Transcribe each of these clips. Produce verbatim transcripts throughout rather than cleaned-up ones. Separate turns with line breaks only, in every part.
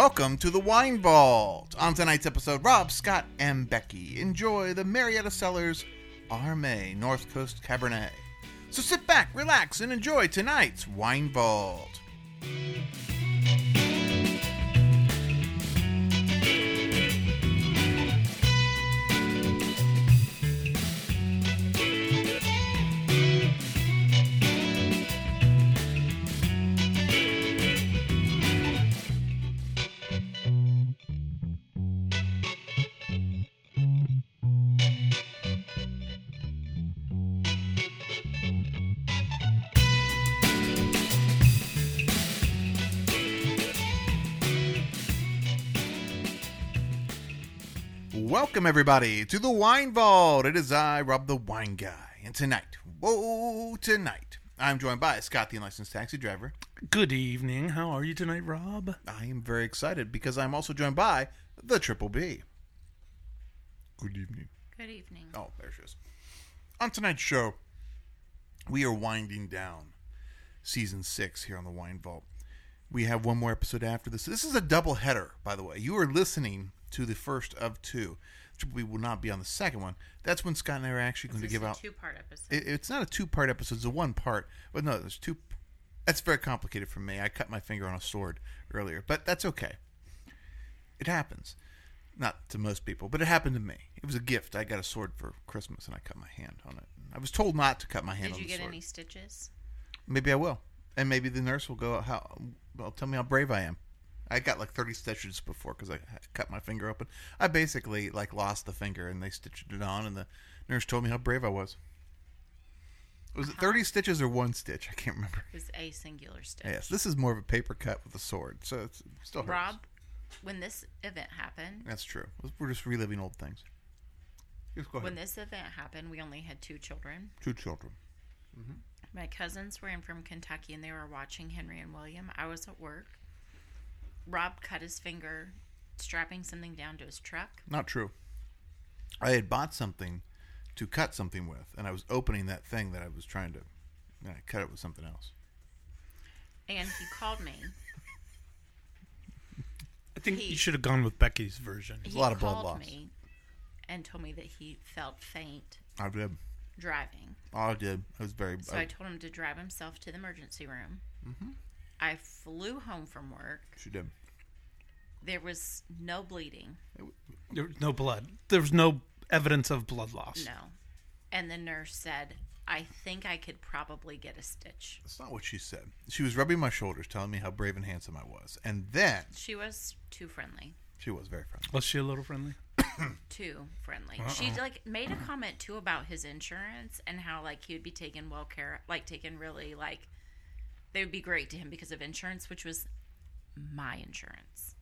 Welcome to the Wine Vault. On tonight's episode, Rob, Scott, and Becky enjoy the Marietta Cellars Armay North Coast Cabernet. So sit back, relax, and enjoy tonight's Wine Vault. Welcome, everybody, to the Wine Vault. It is I, Rob the Wine Guy. And tonight, whoa, tonight, I'm joined by Scott, the unlicensed taxi driver.
Good evening. How are you tonight, Rob?
I am very excited because I'm also joined by the Triple B. Good evening.
Good evening.
Oh, there she is. On tonight's show, we are winding down season six here on the Wine Vault. We have one more episode after this. This is a double header, by the way. You are listening to the first of two. We will not be on the second one. That's when Scott and I are actually going to give out.
It's a two-part episode.
It, it's not a two-part episode. It's a one-part. But no, there's two. That's very complicated for me. I cut my finger on a sword earlier, but that's okay. It happens. Not to most people, but it happened to me. It was a gift. I got a sword for Christmas, and I cut my hand on it. I was told not to cut my hand
Did
on the
you get
sword.
any stitches?
Maybe I will, and maybe the nurse will go. How? Well, tell me how brave I am. I got like thirty stitches before because I cut my finger open. I basically like lost the finger and they stitched it on, and the nurse told me how brave I was. Was it thirty stitches or one stitch? I can't remember.
It was a singular stitch.
Yes, this is more of a paper cut with a sword, so it's, it still hurts.
Rob, when this event happened...
That's true. We're just reliving old things. Just go ahead.
When this event happened, we only had two children.
Two children.
Mm-hmm. My cousins were in from Kentucky, and they were watching Henry and William. I was at work. Rob cut his finger strapping something down to his truck.
Not true. I had bought something to cut something with, and I was opening that thing that I was trying to, and I cut it with something else.
And he called me.
I think
he,
you should have gone with Becky's version.
There's a lot of blood
called
loss.
me and told me that he felt faint
I did.
driving.
Oh, I did. I was very...
So I, I told him to drive himself to the emergency room.
Mm-hmm.
I flew home from work.
She did.
There was no bleeding.
There was no blood. There was no evidence of blood loss.
No. And the nurse said, I think I could probably get a stitch.
That's not what she said. She was rubbing my shoulders, telling me how brave and handsome I was. And then...
She was too friendly.
She was very friendly.
Was she a little friendly?
Too friendly.
Uh-oh.
She like made a comment too about his insurance and how like he would be taken well care, like taken really like they would be great to him because of insurance, which was my insurance.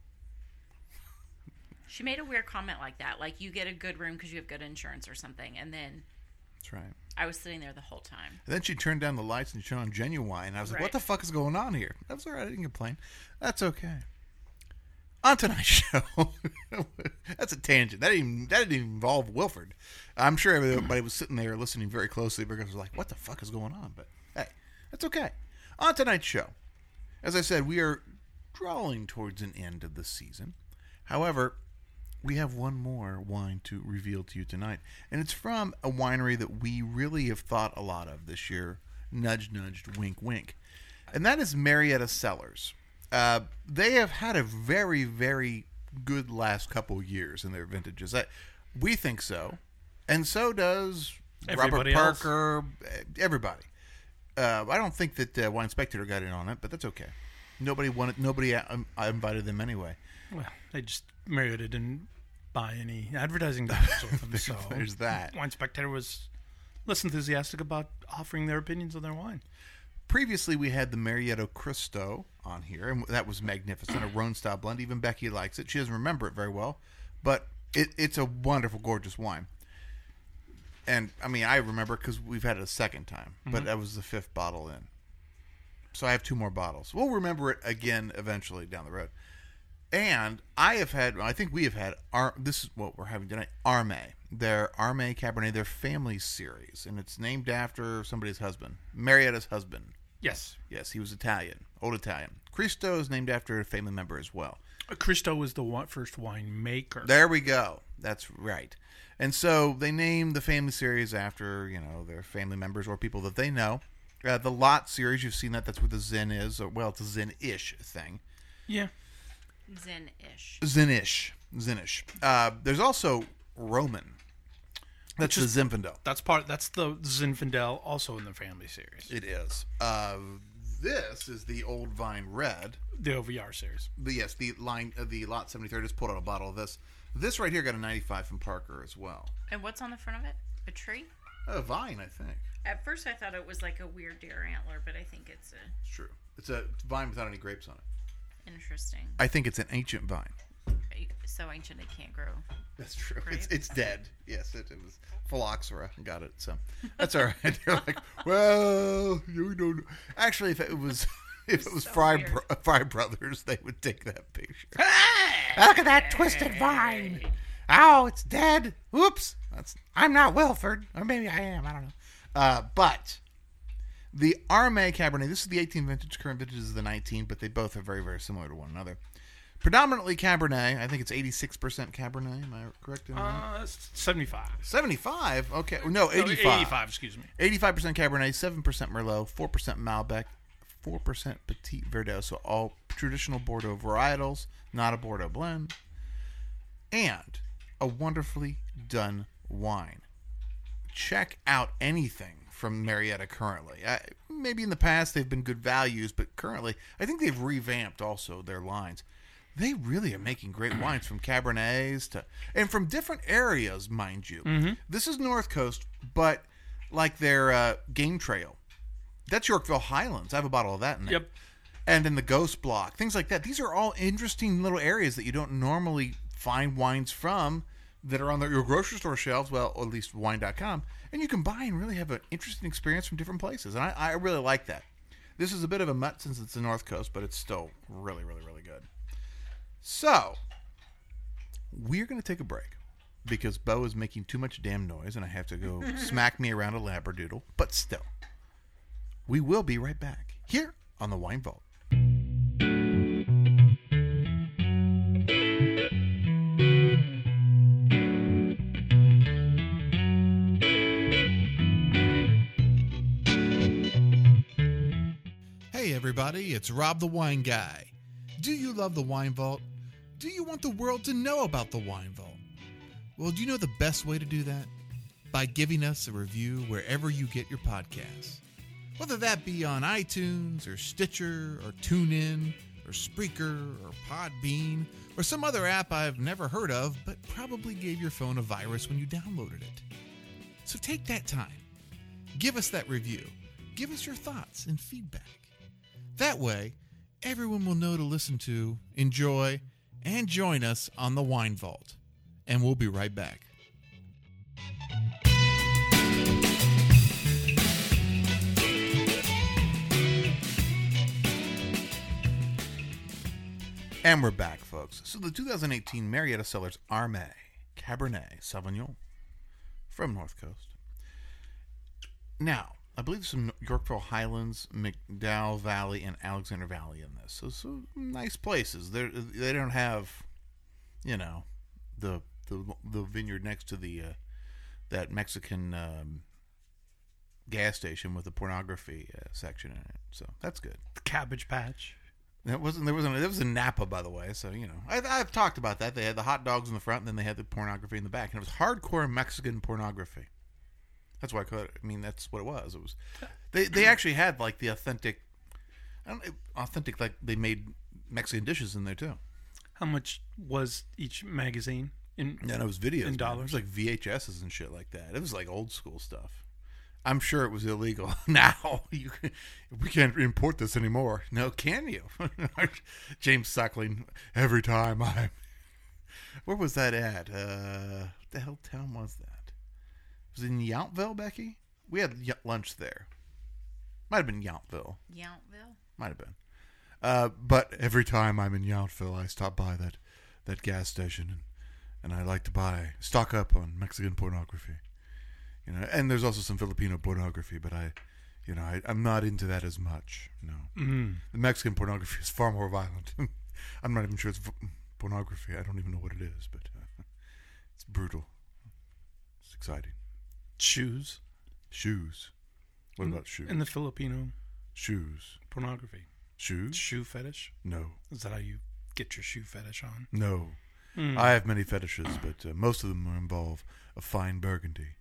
She made a weird comment like that, like you get a good room because you have good insurance or something, and then
That's right.
I was sitting there the whole time.
And then she turned down the lights and she turned on Genuine, and I was like,
Right.
what the fuck is going on here? That's all right. I didn't complain. That's okay. On tonight's show, that's a tangent. That didn't, that didn't even involve Wilford. I'm sure everybody was sitting there listening very closely because it was like, what the fuck is going on? But hey, that's okay. On tonight's show, as I said, we are drawing towards an end of the season. However, we have one more wine to reveal to you tonight, and it's from a winery that we really have thought a lot of this year. Nudge, nudged, wink, wink. And that is Marietta Cellars. Uh, they have had a very, very good last couple years in their vintages. I, we think so, and so does
Everybody
Robert
else.
Parker, everybody. Uh, I don't think that uh, Wine Spectator got in on it, but that's okay. Nobody wanted. Nobody um, I invited them anyway.
Well, they just Marietta didn't buy any advertising dollars with them, so
There's that.
Wine Spectator was less enthusiastic about offering their opinions on their wine.
Previously, we had the Marietta Cristo on here, and that was magnificent, a Rhone-style blend. Even Becky likes it. She doesn't remember it very well, but it, it's a wonderful, gorgeous wine. And, I mean, I remember because we've had it a second time, but
Mm-hmm.
that was the fifth bottle in. So I have two more bottles. We'll remember it again eventually down the road. And I have had, I think we have had, our, this is what we're having tonight, Armay. Their Armay Cabernet, their family series. And it's named after somebody's husband, Marietta's husband.
Yes.
Yes, he was Italian, old Italian. Cristo is named after a family member as well.
Cristo was the one, first wine maker.
There we go. That's right. And so they named the family series after, you know, their family members or people that they know. Uh, the Lot series, you've seen that. That's where the Zen is. Or, well, it's a Zen-ish thing.
Yeah.
Zen-ish.
Zen-ish. Zen-ish. Uh, there's also Roman. That's
Which is-
the Zinfandel.
That's part. That's the Zinfandel, also in the family series.
It is. Uh, this is the Old Vine Red.
The O V R series.
The, yes, the line, uh, the Lot seventy-three. I just pulled out a bottle of this. This right here got a ninety-five from Parker as well.
And what's on the front of it? A tree?
A vine, I think.
At first I thought it was like a weird deer antler, but I think it's a
It's true. It's a vine without any grapes on it.
interesting.
I think it's an ancient vine.
So ancient it can't grow.
That's true.
Grapes?
It's it's dead. Yes, it, it was phylloxera. Got it. So that's all right. They're like, well, you don't know. Actually, if it was if it was
So
Fry
weird.
Bro- Fry Brothers, they would take that picture.
Look at that twisted vine. Oh, it's dead. Whoops.
That's
I'm not Wilford. Or maybe I am. I don't know.
uh, but the Armé Cabernet. This is the eighteen vintage. Current vintage is the nineteen, but they both are very very similar to one another. Predominantly Cabernet. I think it's eighty-six percent Cabernet. Am I correct in that?
Uh, seventy-five.
seventy-five? Okay. No,
No,
eighty-five.
eighty-five, excuse me.
eighty-five percent Cabernet, seven percent Merlot, four percent Malbec, four percent Petit Verdot. So all traditional Bordeaux varietals, not a Bordeaux blend. And a wonderfully done wine. Check out anything from Marietta currently. I, maybe in the past they've been good values, but currently I think they've revamped also their lines. They really are making great wines from Cabernets to, and from different areas, mind you.
Mm-hmm.
This is North Coast, but like their uh, Game Trail. That's Yorkville Highlands. I have a bottle of that in there.
Yep.
And then the Ghost Block, things like that. These are all interesting little areas that you don't normally find wines from that are on the, your grocery store shelves, well, or at least wine dot com, and you can buy and really have an interesting experience from different places. And I, I really like that. This is a bit of a mutt since it's the North Coast, but it's still really, really, really good. So, we're going to take a break because Bo is making too much damn noise and I have to go smack me around a labradoodle. But still, we will be right back here on the Wine Vault. Hey everybody, it's Rob the Wine Guy. Do you love the Wine Vault? Do you want the world to know about the Wine Vault? Well, do you know the best way to do that? By giving us a review wherever you get your podcasts. Whether that be on iTunes or Stitcher or TuneIn or Spreaker or Podbean or some other app I've never heard of but probably gave your phone a virus when you downloaded it. So take that time. Give us that review. Give us your thoughts and feedback. That way, everyone will know to listen to, enjoy, and join us on the Wine Vault. And we'll be right back. And we're back, folks. So the two thousand eighteen Marietta Cellars Armé Cabernet Sauvignon from North Coast. Now, I believe some Yorkville Highlands, McDowell Valley, and Alexander Valley in this. So, so nice places. They they don't have, you know, the the the vineyard next to the uh, that Mexican um, gas station with the pornography uh, section in it. So that's good.
The Cabbage Patch.
That wasn't there wasn't there was a Napa, by the way. So you know I, I've talked about that. They had the hot dogs in the front, and then they had the pornography in the back, and it was hardcore Mexican pornography. That's why I call it. I mean, that's what it was. It was. They they actually had like the authentic, I don't know, authentic like they made Mexican dishes in there too.
How much was each magazine? In
Yeah, and it was videos.
In
man.
dollars?
It was like V H S's and shit like that. It was like old school stuff. I'm sure it was illegal. Now you can, we can't import this anymore. No, can you? James Suckling. Every time I. Where was that at? Uh, what the hell town was that? Was it in Yountville, Becky? We had y- lunch there. Might have been Yountville.
Yountville?
Might have been. Uh, but every time I'm in Yountville, I stop by that, that gas station, and, and I like to buy, stock up on Mexican pornography. You know, and there's also some Filipino pornography, but I, you know, I, I'm not into that as much. No,
mm,
the Mexican pornography is far more violent. I'm not even sure it's v- pornography. I don't even know what it is, but uh, it's brutal. It's exciting.
Shoes.
Shoes. What
In-
about shoes?
In the Filipino
Shoes.
pornography.
Shoes?
Shoe fetish?
No.
Is that how you get your shoe fetish on?
No.
Mm.
I have many fetishes, but uh, most of them involve a fine burgundy.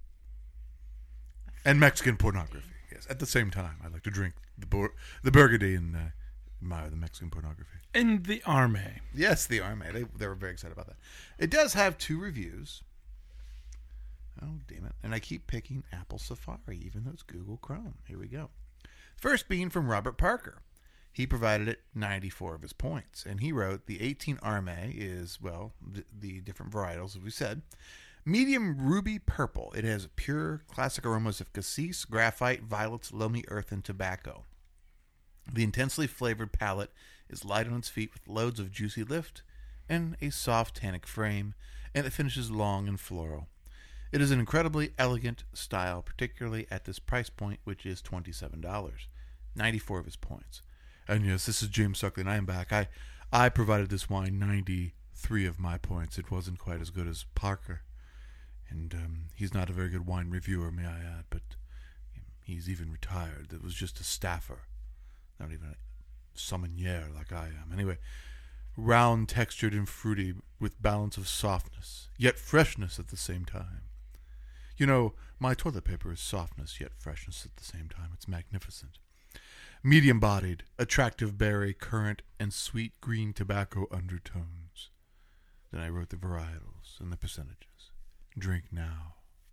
And Mexican pornography. Yes, at the same time, I like to drink the bur- the burgundy and uh, my the Mexican pornography.
And the Arme.
Yes, the Arme. They they were very excited about that. It does have two reviews. Oh, damn it. And I keep picking Apple Safari, even though it's Google Chrome. Here we go. First being from Robert Parker. He provided it ninety-four of his points. And he wrote, the eighteen Arme is, well, the, the different varietals, as we said. Medium ruby purple. It has pure classic aromas of cassis, graphite, violets, loamy earth, and tobacco. The intensely flavored palate is light on its feet with loads of juicy lift and a soft tannic frame, and it finishes long and floral. It is an incredibly elegant style, particularly at this price point, which is twenty-seven dollars. ninety-four of his points. And yes, this is James Suckling. I am back. I, I provided this wine ninety-three of my points. It wasn't quite as good as Parker. And um, he's not a very good wine reviewer, may I add, but he's even retired. It was just a staffer, not even a sommelier like I am. Anyway, round, textured, and fruity with balance of softness, yet freshness at the same time. You know, my toilet paper is softness, yet freshness at the same time. It's magnificent. Medium-bodied, attractive berry, currant, and sweet green tobacco undertones. Then I wrote the varietals and the percentages. Drink now.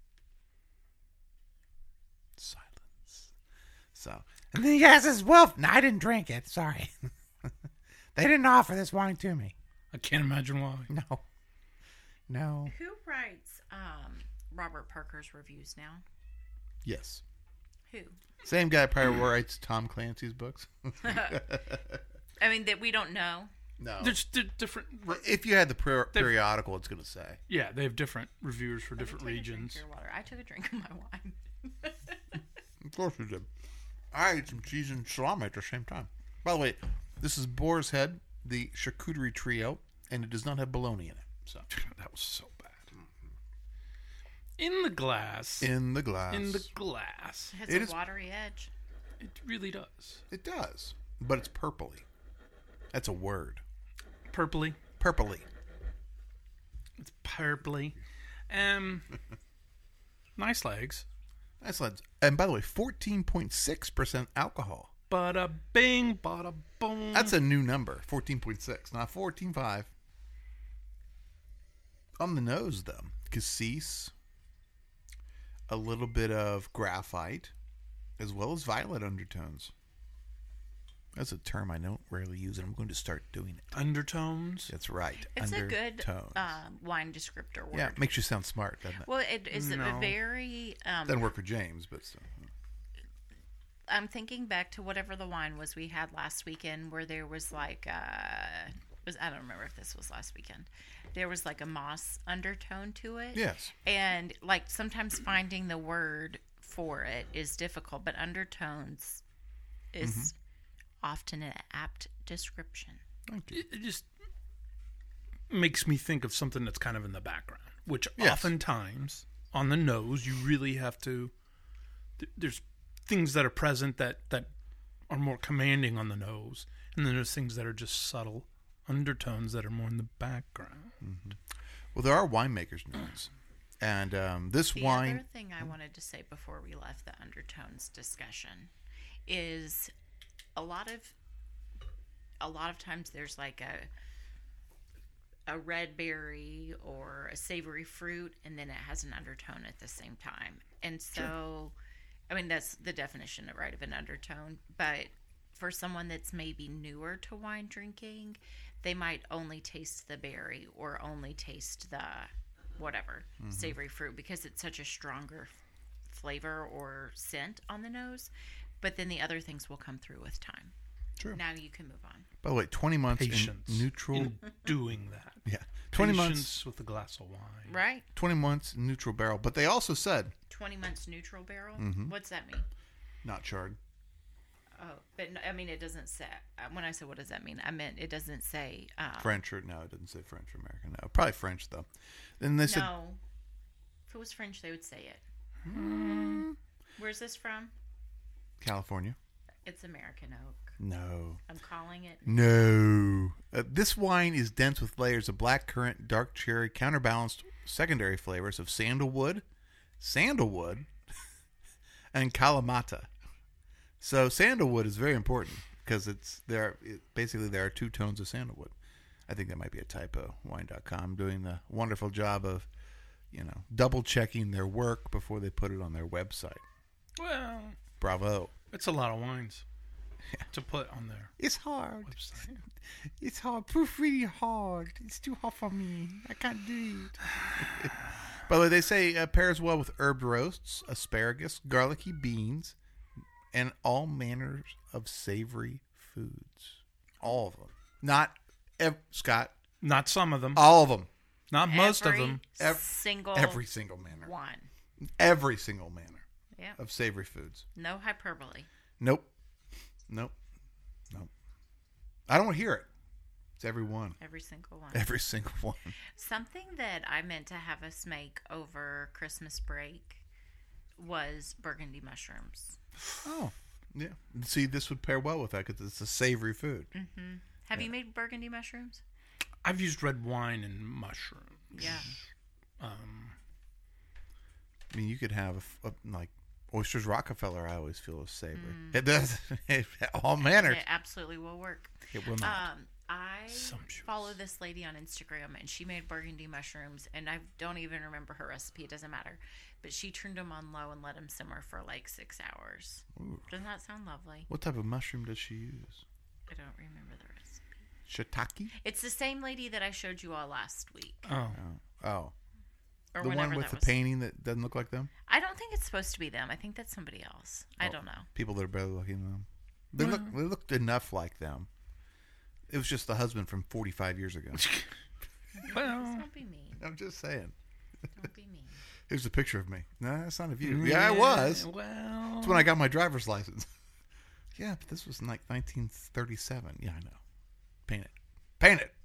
Silence. So,
And then he has his wolf. No, I didn't drink it. Sorry. They didn't offer this wine to me.
I can't imagine why.
No. No.
Who writes um, Robert Parker's reviews now?
yes.
Who?
Same guy probably writes Tom Clancy's books.
I mean, that we don't know.
No.
There's di- different.
If you had the per- periodical, it's going to say.
Yeah, they have different reviewers for different
Let me take a drink
regions.
of your water. I took a drink of my wine.
Of course you did. I ate some cheese and salami at the same time. By the way, this is Boar's Head, the charcuterie trio, and it does not have bologna in it. So
That was so bad. In the glass.
in the glass,
In the glass.
It has
It
a
is-
watery edge.
It really does.
it does, but it's purpley. That's a word.
Purpley.
Purpley.
It's purpley. Um, nice legs.
That's like, and by the way, fourteen point six percent alcohol.
Bada bing, bada boom.
That's a new number, fourteen point six, not fourteen point five. On the nose, though, cassis, a little bit of graphite, as well as violet undertones. That's a term I don't rarely use, and I'm going to start doing it.
undertones.
That's right.
It's a good
undertones.
um, wine descriptor word.
Yeah, it makes you sound smart, doesn't it?
Well, it is
No.
a very. Um,
Doesn't work for James, but still.
I'm thinking back to whatever the wine was we had last weekend, where there was like uh was I don't remember if this was last weekend. There was like a moss undertone to it.
Yes.
And like sometimes finding the word for it is difficult, but undertones is
Mm-hmm.
often an apt description.
Thank you.
It, it just makes me think of something that's kind of in the background, which
Yes.
oftentimes on the nose you really have to. th- There's things that are present that that are more commanding on the nose, and then there's things that are just subtle undertones that are more in the background.
Well, there are winemakers' notes. And um, this
The
wine.
other thing I wanted to say before we left the undertones discussion is a lot of a lot of times there's like a a red berry or a savory fruit, and then it has an undertone at the same time. And so, I mean, that's the definition, right, of an undertone. But for someone that's maybe newer to wine drinking, they might only taste the berry or only taste the whatever savory fruit because it's such a stronger f- flavor or scent on the nose. But then the other things will come through with time.
True.
Now you can move on.
By the way, twenty months
Patience
in neutral.
in doing that.
Yeah. twenty
Patience
months.
with a glass of wine.
Right?
twenty months in neutral barrel. But they also said
twenty months neutral barrel.
Mm-hmm.
What's that mean?
not charred.
Oh, but no, I mean, it doesn't say. uh, When I said, what does that mean? I meant it doesn't say. Um,
French or no, it doesn't say French or American. No, probably French though. Then they said
No. If it was French, they would say it.
mm,
Where's this from?
California.
It's American oak.
No.
I'm calling it.
No. Uh, this wine is dense with layers of black currant, dark cherry, counterbalanced secondary flavors of sandalwood, sandalwood, and Kalamata. So sandalwood is very important because it's there. It, basically, there are two tones of sandalwood. I think that might be a typo. Wine dot com doing the wonderful job of, you know, double checking their work before they put it on their website.
Well,
Bravo.
it's a lot of wines to put on their
It's hard.
website.
It's hard. Proof really hard. It's too hard for me. I can't do it.
By the way, they say uh, pairs well with herbed roasts, asparagus, garlicky beans, and all manners of savory foods. All of them. Not, ev- Scott,
Not some of them.
all of them.
Not most of
Every
them.
Ev-
single
Every single manner.
one.
Every single manner
Yeah.
of savory foods.
No hyperbole.
Nope. Nope. Nope. I don't hear it. It's every one.
Every single one.
Every single one.
Something that I meant to have us make over Christmas break was burgundy mushrooms.
Oh. Yeah. See, this would pair well with that because it's a savory food.
Mm-hmm. Have you made burgundy mushrooms?
I've used red wine and mushrooms.
Yeah.
Um,
I mean, you could have a, like oysters Rockefeller. I always feel is savory. It does. It, all manners.
It absolutely will work.
It will not.
Um, I
Sumptuous.
follow this lady on Instagram, and she made burgundy mushrooms, and I don't even remember her recipe. It doesn't matter. But she turned them on low and let them simmer for like six hours.
Ooh.
Doesn't that sound lovely?
What type of mushroom does she use?
I don't remember the recipe.
Shiitake?
It's the same lady that I showed you all last week.
oh,
Oh, oh.
Or
The
whenever
one with
that
the
was.
painting that doesn't look like them.
I don't think it's supposed to be them. I think that's somebody else. I
Oh.
don't know.
People that are better looking than them. They
Well.
look. They looked enough like them. It was just the husband from forty-five years ago.
well,
Don't be mean.
I'm just saying.
Don't be mean.
Here's a picture of me. No, that's not of you. Yeah, I was.
Well,
That's when I got my driver's license. Yeah, but this was like nineteen thirty-seven. Yeah, I know. Paint it. Paint it.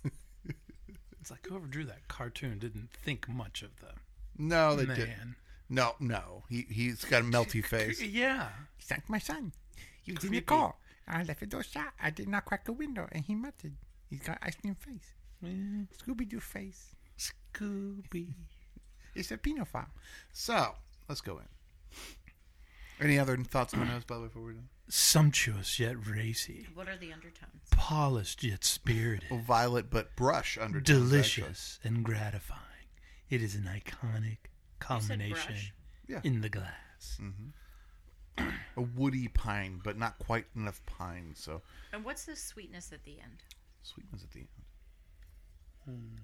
it's like whoever drew that cartoon didn't think much of the
No, they
man.
didn't. No, no. He he's got a melty face.
Yeah.
He's like my son. He was in
Creepy.
the car. I left the door shut. I did not crack the window, and he muttered. He's got ice cream face.
Mm,
Scooby Doo face.
Scooby.
It's a pedophile.
So let's go in. Any other thoughts on my nose, by the way, before we're done?
Sumptuous yet racy.
What are the undertones?
Polished yet spirited.
Oh, violet, but brush under
Delicious and gratifying. It is an iconic culmination
brush?
Yeah.
in the glass.
A woody pine, but not quite enough pine. So
And what's the sweetness at the end?
sweetness at the end.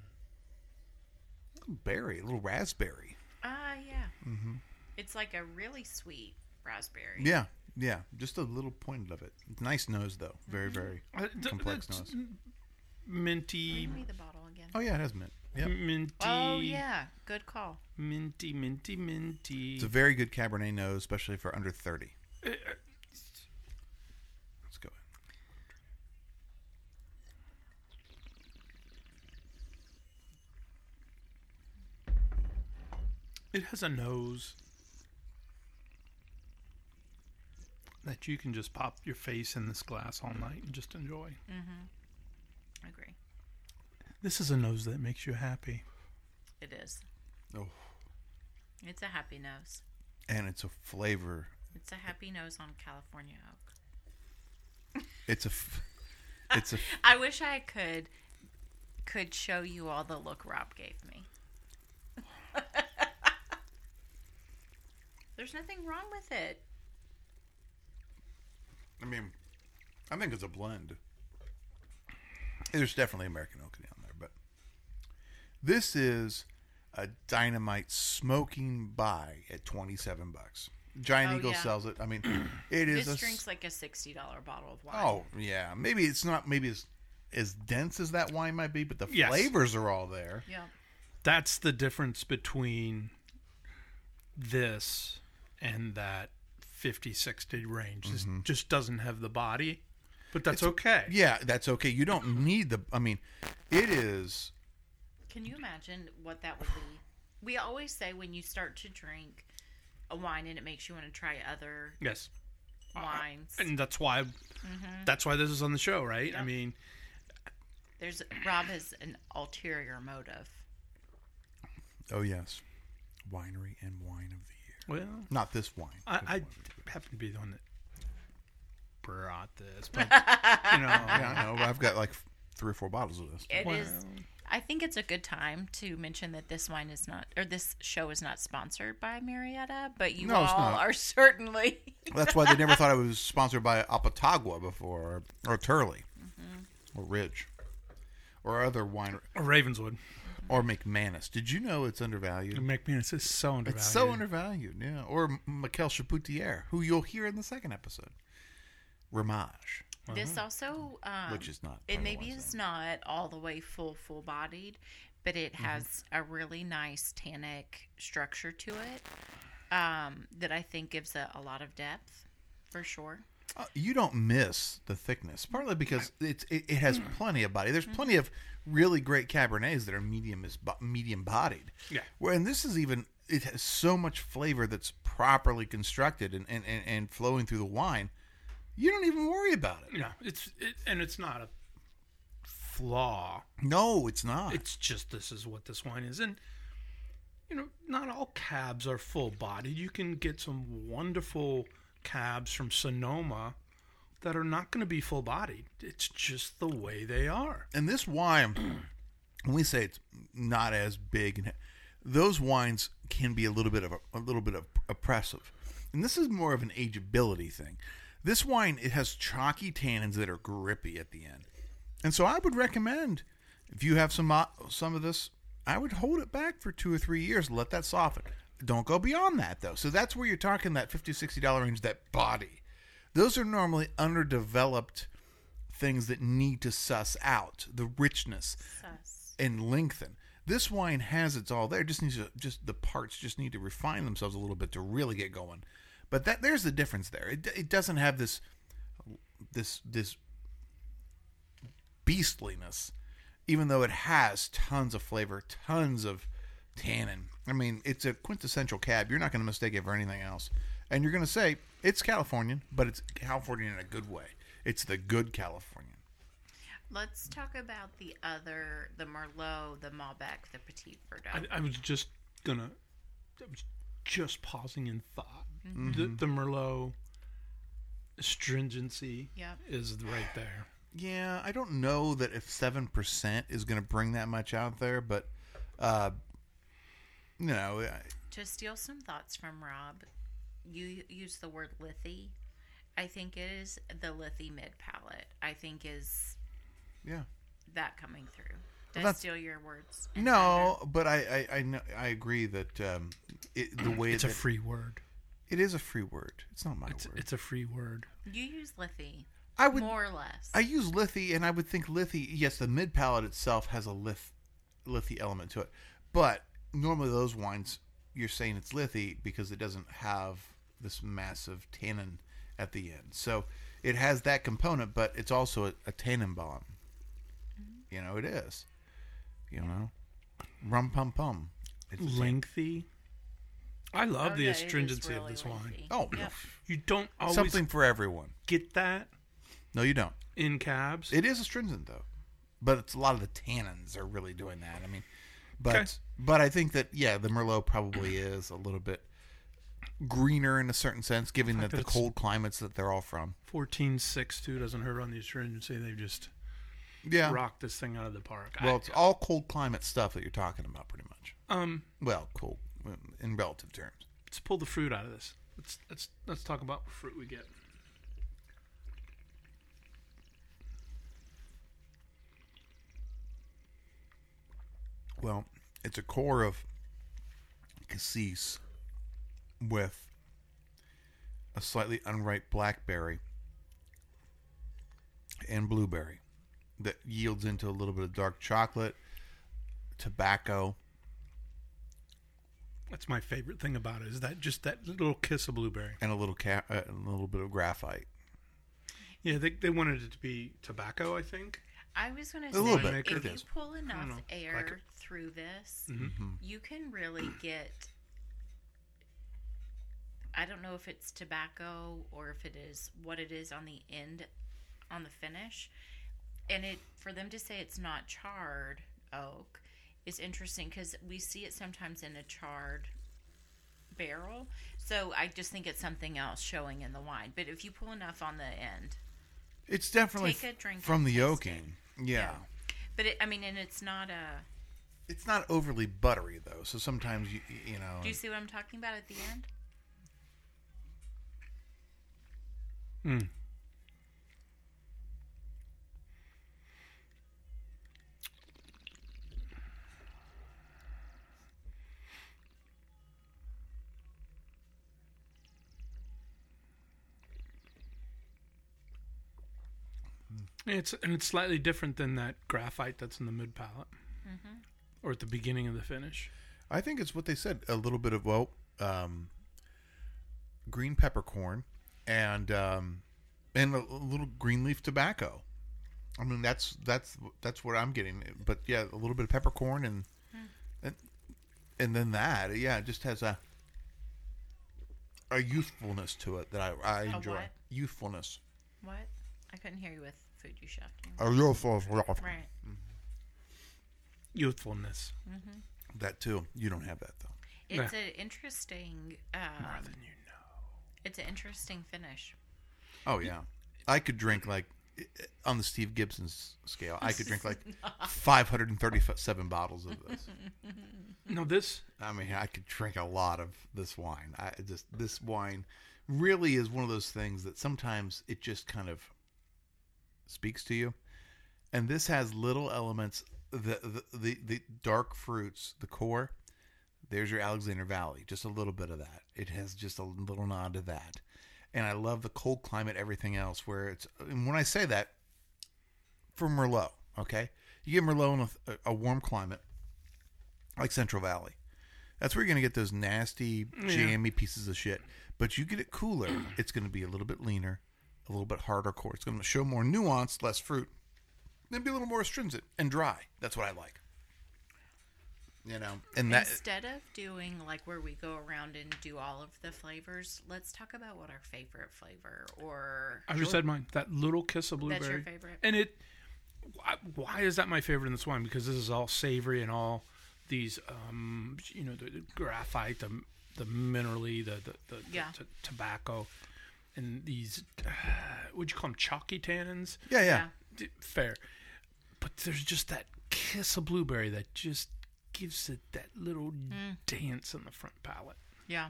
A little berry, a little raspberry.
Ah, yeah. Mm-hmm. It's like a really sweet raspberry.
Yeah, yeah. Just a little point of it. Nice nose, though. Very, very
Uh, d-
complex
that's
nose.
Give
Minty,
me the bottle again.
Oh yeah, it has mint. Yep.
minty.
Oh, yeah. Good call.
Minty, minty, minty.
It's a very good Cabernet nose, especially for under thirty. Let's go.
It has a nose that you can just pop your face in this glass all night and just enjoy.
I agree.
This is a nose that makes you happy.
It is.
Oh,
It's a happy nose.
and it's a flavor.
It's a happy nose on California oak.
It's a. F- it's a. f-
I wish I could could show you all the look Rob gave me. There's nothing wrong with it.
I mean, I think it's a blend. There's definitely American oak down there, but this is a dynamite smoking buy at twenty-seven bucks. Giant
Oh,
Eagle
yeah.
sells it. I mean, it is
This
a.
drink's
s-
like a sixty dollar bottle of wine.
oh yeah, maybe it's not maybe as as dense as that wine might be, but the
Yes.
flavors are all there.
Yeah.
That's the difference between this and that fifty, sixty range. This just doesn't have the body, but that's
It's-
okay.
Yeah, that's okay. You don't need the. I mean, it is.
Can you imagine what that would be? We always say when you start to drink a wine and it makes you want to try other
Yes.
wines.
And that's why that's why this is on the show, right? I
Yep.
mean,
There's Rob has an ulterior motive.
Oh yes, winery and wine of the year.
well,
Not this wine.
I,
this
I
wine.
happen to be the one that brought this, but you know,
Yeah, I know. I've got like three or four bottles of this.
It is.
well,
I think it's a good time to mention that this wine is not, or this show is not sponsored by Marietta, but you
No, it's
all
not.
are certainly.
That's why they never thought it was sponsored by Apatagua before, or, or Turley, or Ridge, or other wine,
or Ravenswood.
or McManus. Did you know it's undervalued?
McManus is so undervalued.
It's so undervalued, yeah. Or Mikel Chapoutier, who you'll hear in the second episode. Ramage,
This also, um,
which is not.
it
part of the
maybe
wine
is
zone.
not all the way full, full bodied, but it has a really nice tannic structure to it um, that I think gives it a lot of depth, for sure.
Uh, you don't miss the thickness, partly because it's it, it has plenty of body. There's plenty of really great Cabernets that are medium is bo- medium bodied.
Yeah.
Well, and this is even it has so much flavor that's properly constructed and, and, and, and flowing through the wine. You don't even worry about it.
Yeah, it's it, and it's not a flaw.
No, it's not.
It's just this is what this wine is, and you know, not all cabs are full bodied. You can get some wonderful cabs from Sonoma that are not going to be full bodied. It's just the way they are.
And this wine, when we say it's not as big, and those wines can be a little bit of a, a little bit of oppressive. And this is more of an ageability thing. This wine, it has chalky tannins that are grippy at the end, and so I would recommend if you have some uh, some of this, I would hold it back for two or three years, let that soften. Don't go beyond that though. So that's where you're talking that fifty dollars, sixty dollars range. That body, those are normally underdeveloped things that need to suss out the richness
Sus.
and lengthen. This wine has it's all there. It just needs to just the parts just need to refine themselves a little bit to really get going. But that there's the difference there. It it doesn't have this this this beastliness, even though it has tons of flavor, tons of tannin. I mean, it's a quintessential cab. You're not going to mistake it for anything else, and you're going to say it's Californian, but it's Californian in a good way. It's the good Californian.
Let's talk about the other, the Merlot, the Malbec, the Petit Verdot.
I, I was just gonna, I was just pausing in thought. The, the Merlot stringency
Yep.
is right there.
Yeah, I don't know that if seven percent is going to bring that much out there, but uh, you know, I-
To steal some thoughts from Rob, you use the word lithy. I think it is the lithy mid palate. I think is
yeah.
that coming through. Did I
that's-
steal your words? and
No, but I I I, know, I agree that um, it, the way
It's
that
a free word.
it is a free word. It's not my
It's
word.
it's a free word.
thunder? You use lithy
I would
more or less.
I use lithy, and I would think lithy. Yes, the mid palate itself has a lith lithy element to it, but normally those wines you're saying it's lithy because it doesn't have this massive tannin at the end. So it has that component, but it's also a, a tannin bomb.
Mm-hmm.
You know, it is. You know, rum pum pum. It's a tan-
Lengthy. I love
Oh,
the
yeah, it is
astringency of
really
this wine.
lengthy.
Oh,
Yep.
You don't always
something for everyone.
get that
No, you don't.
in cabs.
It is astringent though, but it's a lot of the tannins are really doing that. I mean, but
Okay.
but I think that yeah, the Merlot probably is a little bit greener in a certain sense, given
fact
that the
that it's-
cold climates that they're all from.
fourteen six two doesn't hurt on the astringency. They've just
Yeah.
rocked this thing out of the park.
Well,
I-
it's all cold climate stuff that you're talking about, pretty much.
um,
Well, cold in relative terms.
let's pull the fruit out of this. Let's let's let's talk about what fruit we get.
Well, it's a core of cassis with a slightly unripe blackberry and blueberry that yields into a little bit of dark chocolate, tobacco,
That's my favorite thing about it, is that just that little kiss of blueberry.
And a little ca- uh, a little bit of graphite.
Yeah, they they wanted it to be tobacco, I think.
I was going to
A
say,
little bit,
if
it
you
is.
pull enough
know,
air
like it.
through this,
Mm-hmm.
you can really get. I don't know if it's tobacco or if it is what it is on the end, on the finish, and it for them to say it's not charred oak is interesting because we see it sometimes in a charred barrel. So I just think it's something else showing in the wine. But if you pull enough on the end,
It's definitely
Take a drink
from
and
the
taste
oaking. Yeah.
but it, I mean, and it's not a.
It's not overly buttery though, so sometimes you you know.
Do you see what I'm talking about at the end?
Mm. It's and it's slightly different than that graphite that's in the mid palate,
Mm-hmm.
or at the beginning of the finish.
I think it's what they said. A little bit of well, um, green peppercorn, and um, and a, a little green leaf tobacco. I mean, that's that's that's what I'm getting. But yeah, a little bit of peppercorn and
Hmm.
and, and then that. Yeah, it just has a a youthfulness to it that I, I
A
enjoy.
what?
Youthfulness.
What? I couldn't hear you with food you shoved.
A youthful.
Right.
Youthfulness.
Mm-hmm.
That too. You don't have that though.
It's an interesting. Um,
More than you know.
It's an interesting finish.
Oh yeah, I could drink like on the Steve Gibson's scale. I could drink like five hundred and thirty-seven bottles of this.
No, this
I mean, I could drink a lot of this wine. I just this wine really is one of those things that sometimes it just kind of speaks to you. And this has little elements, the the the, the dark fruits, the core. There's your Alexander Valley, just a little bit of that. It has just a little nod to that. And I love the cold climate, everything else, where it's, and when I say that, for Merlot, okay? You get Merlot in a, a warm climate, like Central Valley. That's where you're going to get those nasty, jammy pieces of shit. But you get it cooler, it's going to be a little bit leaner, a little bit harder core. It's going to show more nuance, less fruit, then be a little more astringent and dry. That's what I like. You know, and that
Instead of doing like where we go around and do all of the flavors, let's talk about what our favorite flavor or
I just said mine. That little kiss of blueberry.
That's your favorite?
And it. Why, why is that my favorite in this wine? Because this is all savory and all these, um, you know, the, the graphite, the the minerally, the the, the,
Yeah.
the t- tobacco, and these. Uh, would you call them chalky tannins?
yeah, yeah.
yeah.
D- Fair, but there's just that kiss of blueberry that just gives it that little dance on the front palate.
Yeah.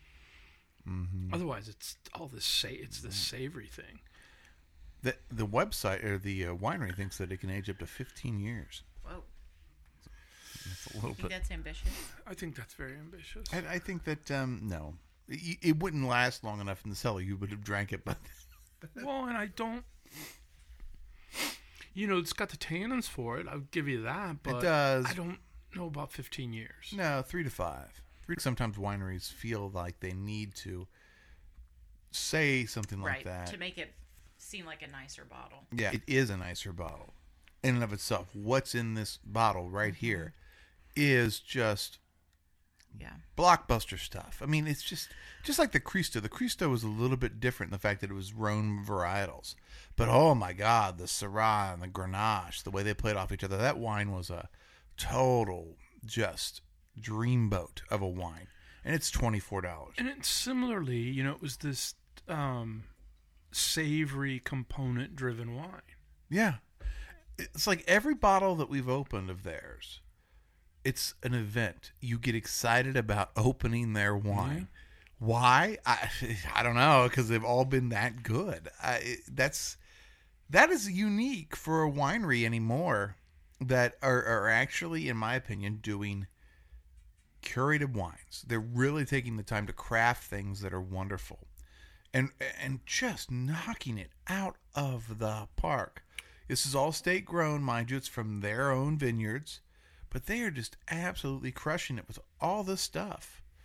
Otherwise, it's all this sa- It's this savory thing.
The the website or the uh, winery thinks that it can age up to fifteen years.
Whoa.
It's a little
You think
bit.
that's ambitious?
I think that's very ambitious.
I, I think that um, no, it, it wouldn't last long enough in the cellar. You would have drank it, but
Well, and I don't. You know, it's got the tannins for it. I'll give you that, but
does.
I don't know about fifteen years.
no, three to five. Three. Sometimes wineries feel like they need to say something like
right.
that.
To make it seem like a nicer bottle.
Yeah, it is a nicer bottle in and of itself. What's in this bottle right here is just
Yeah.
blockbuster stuff. I mean, it's just just like the Cristo. The Cristo was a little bit different in the fact that it was Rhone varietals. But oh my God, the Syrah and the Grenache, the way they played off each other, that wine was a total just dreamboat of a wine. And it's twenty-four dollars.
And it, similarly, you know, it was this um, savory component-driven wine.
Yeah. It's like every bottle that we've opened of theirs, it's an event. You get excited about opening their wine. Why? I I don't know, because they've all been that good. I, that's that is unique for a winery anymore that are, are actually, in my opinion, doing curated wines. They're really taking the time to craft things that are wonderful, and and just knocking it out of the park. This is all state grown, mind you. It's from their own vineyards, but they are just absolutely crushing it with all this stuff.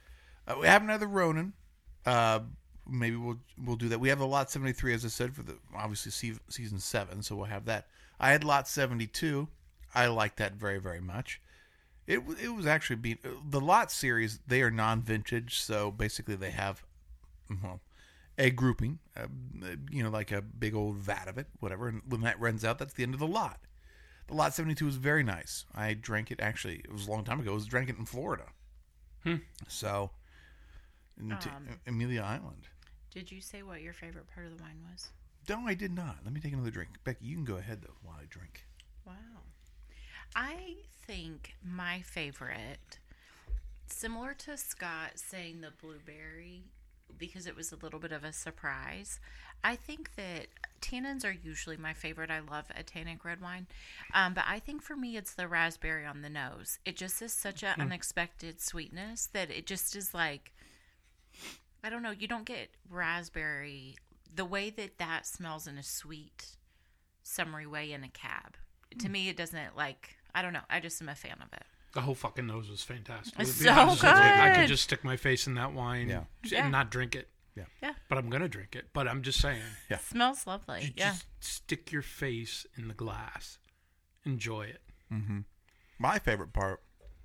Uh, we have another Ronin. Uh, maybe we'll we'll do that. We have the Lot seventy-three, as I said, for the obviously se- season seven, so we'll have that. I had Lot seventy-two. I like that very, very much. It it was actually being the Lot series. They are non-vintage, so basically they have well a grouping, uh, you know, like a big old vat of it, whatever. And when that runs out, that's the end of the lot. The Lot seventy-two was very nice. I drank it actually. It was a long time ago. I was drank it in Florida.
Hmm.
So, in t-
Um,
Amelia Island.
Did you say what your favorite part of the wine was?
No, I did not. Let me take another drink. Becky, you can go ahead though while I drink.
Wow. I think my favorite, similar to Scott saying the blueberry, because it was a little bit of a surprise. I think that tannins are usually my favorite. I love a tannic red wine. Um, but I think for me, it's the raspberry on the nose. It just is such an unexpected sweetness that it just is like, I don't know, you don't get raspberry the way that that smells in a sweet, summery way in a cab. To me, it doesn't like, I don't know. I just am a fan of it.
The whole fucking nose was fantastic.
It's
To be
so
honest with you, I
good.
could just stick my face in that wine
Yeah.
and
Yeah.
not drink it.
Yeah.
Yeah.
But I'm going to drink it. But I'm just saying.
Yeah.
Smells lovely.
You
yeah.
just stick your face in the glass. Enjoy it.
My favorite part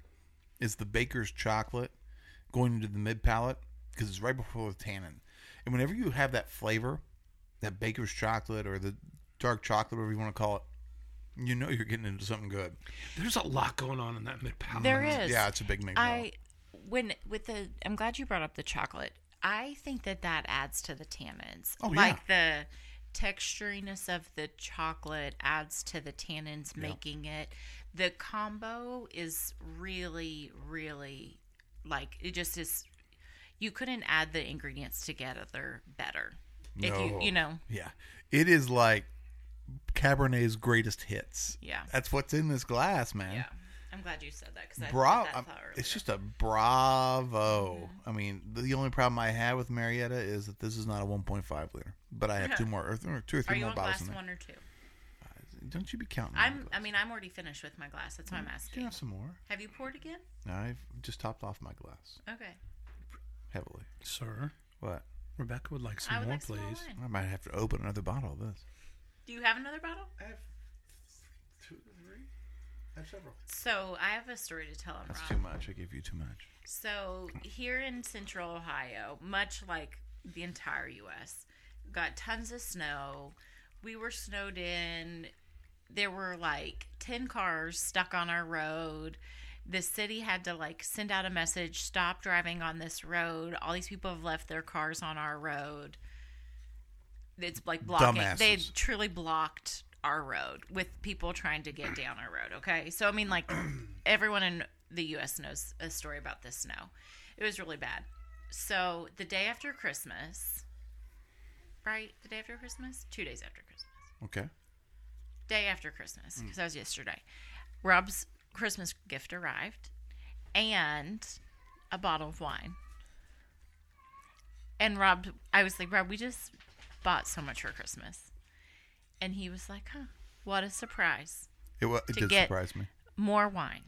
is the baker's chocolate going into the mid palate because it's right before the tannin. And whenever you have that flavor, that baker's chocolate or the dark chocolate, whatever you want to call it, you know you're getting into something good.
There's a lot going on in that mid palate.
There is.
Yeah, it's a big mix.
I when with the I'm glad you brought up the chocolate. I think that that adds to the tannins.
Oh, yeah.
Like the texturiness of the chocolate adds to the tannins, making it. The combo is really, really like it just is. You couldn't add the ingredients together better. If you
No.
you know
Yeah. It is like Cabernet's greatest hits.
Yeah.
That's what's in this glass, man.
yeah. I'm glad you said that because I
Bravo.
that thought earlier.
It's just a bravo. I mean, the only problem I have with Marietta is that this is not a one point five liter, but I have two more, or th- two or
Are
three
you
more
on
bottles
glass
in there.
one or two?
Don't you be counting.
I'm.
my
I
glass.
mean, I'm already finished with my glass. That's why I'm
Can
asking.
you have some more?
Have you poured again?
I've just topped off my glass
Okay.
heavily.
Sir,
What?
Rebecca would like
I
some
would
more,
like some more
please.
wine.
I might have to open another bottle of this.
Do you have another bottle?
I have two, three. I have several.
So I have a story to tell him,
That's
Rob.
too much. I give you too much.
So here in Central Ohio, much like the entire U S, got tons of snow. We were snowed in. There were like ten cars stuck on our road. The city had to like send out a message, stop driving on this road. All these people have left their cars on our road. It's like blocking.
Dumbasses.
They truly blocked our road with people trying to get down our road. Okay. So, I mean, like everyone in the U S knows a story about this snow. It was really bad. So the day after Christmas, right? The day after Christmas? Two days after Christmas.
Okay.
Day after Christmas, because that was yesterday. Rob's Christmas gift arrived and a bottle of wine. And Rob, I was like, Rob, we just bought so much for Christmas. And he was like, huh, what a surprise.
It, wa- it
To
did
get-
surprise me.
More wine.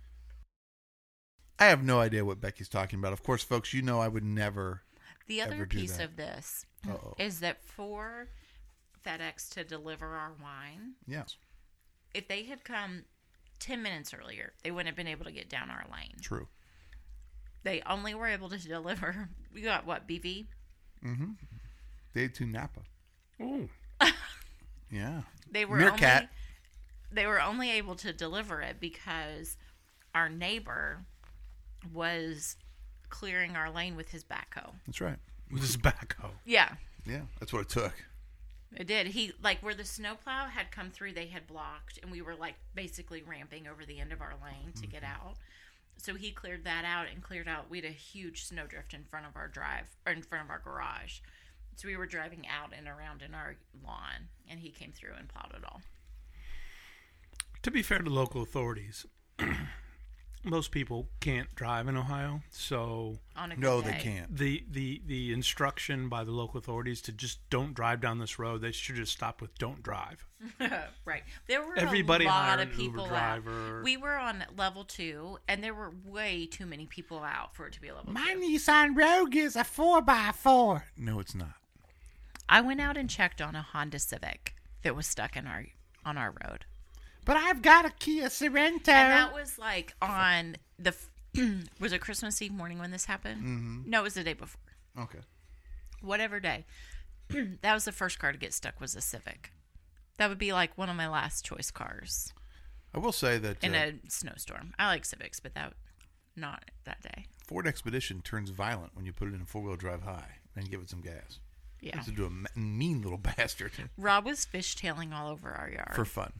I have no idea what Becky's talking about. Of course, folks, you know I would never.
The other
Ever do
piece
that.
of this
Uh-oh.
is that for FedEx to deliver our wine,
Yes,
if they had come ten minutes earlier, they wouldn't have been able to get down our lane.
true.
They only were able to deliver, we got what, B V?
Day two Napa.
Oh,
Yeah.
They were
Meerkat.
only they were only able to deliver it because our neighbor was clearing our lane with his backhoe.
That's right.
with his backhoe.
Yeah,
Yeah, that's what it took.
it did. He like where the snowplow had come through, they had blocked, and we were like basically ramping over the end of our lane to get out. So he cleared that out and cleared out. We had a huge snowdrift in front of our drive or in front of our garage. So we were driving out and around in our lawn, and he came through and plowed it all.
To be fair to local authorities, most people can't drive in Ohio, so
On a good
No,
day.
they can't.
the, the the instruction by the local authorities to just don't drive down this road, they should just stop with "don't drive."
Right. There were
Everybody
a lot
hire
of
an Uber
people
driver.
out. We were on level two, and there were way too many people out for it to be a level
My
two.
Nissan Rogue is a four by four.
No, it's not.
I went out and checked on a Honda Civic that was stuck in our on our road.
But I've got a Kia Sorento.
And that was like on the was it Christmas Eve morning when this happened? Mm-hmm. No, it was the day before.
Okay.
Whatever day. That was the first car to get stuck was a Civic. That would be like one of my last choice cars
I will say that
in
uh,
a snowstorm. I like Civics, but that not that day.
Ford Expedition turns violent when you put it in four-wheel drive high and give it some gas.
Yeah.
It's to a m- mean little bastard
Rob was fishtailing all over our yard.
for fun.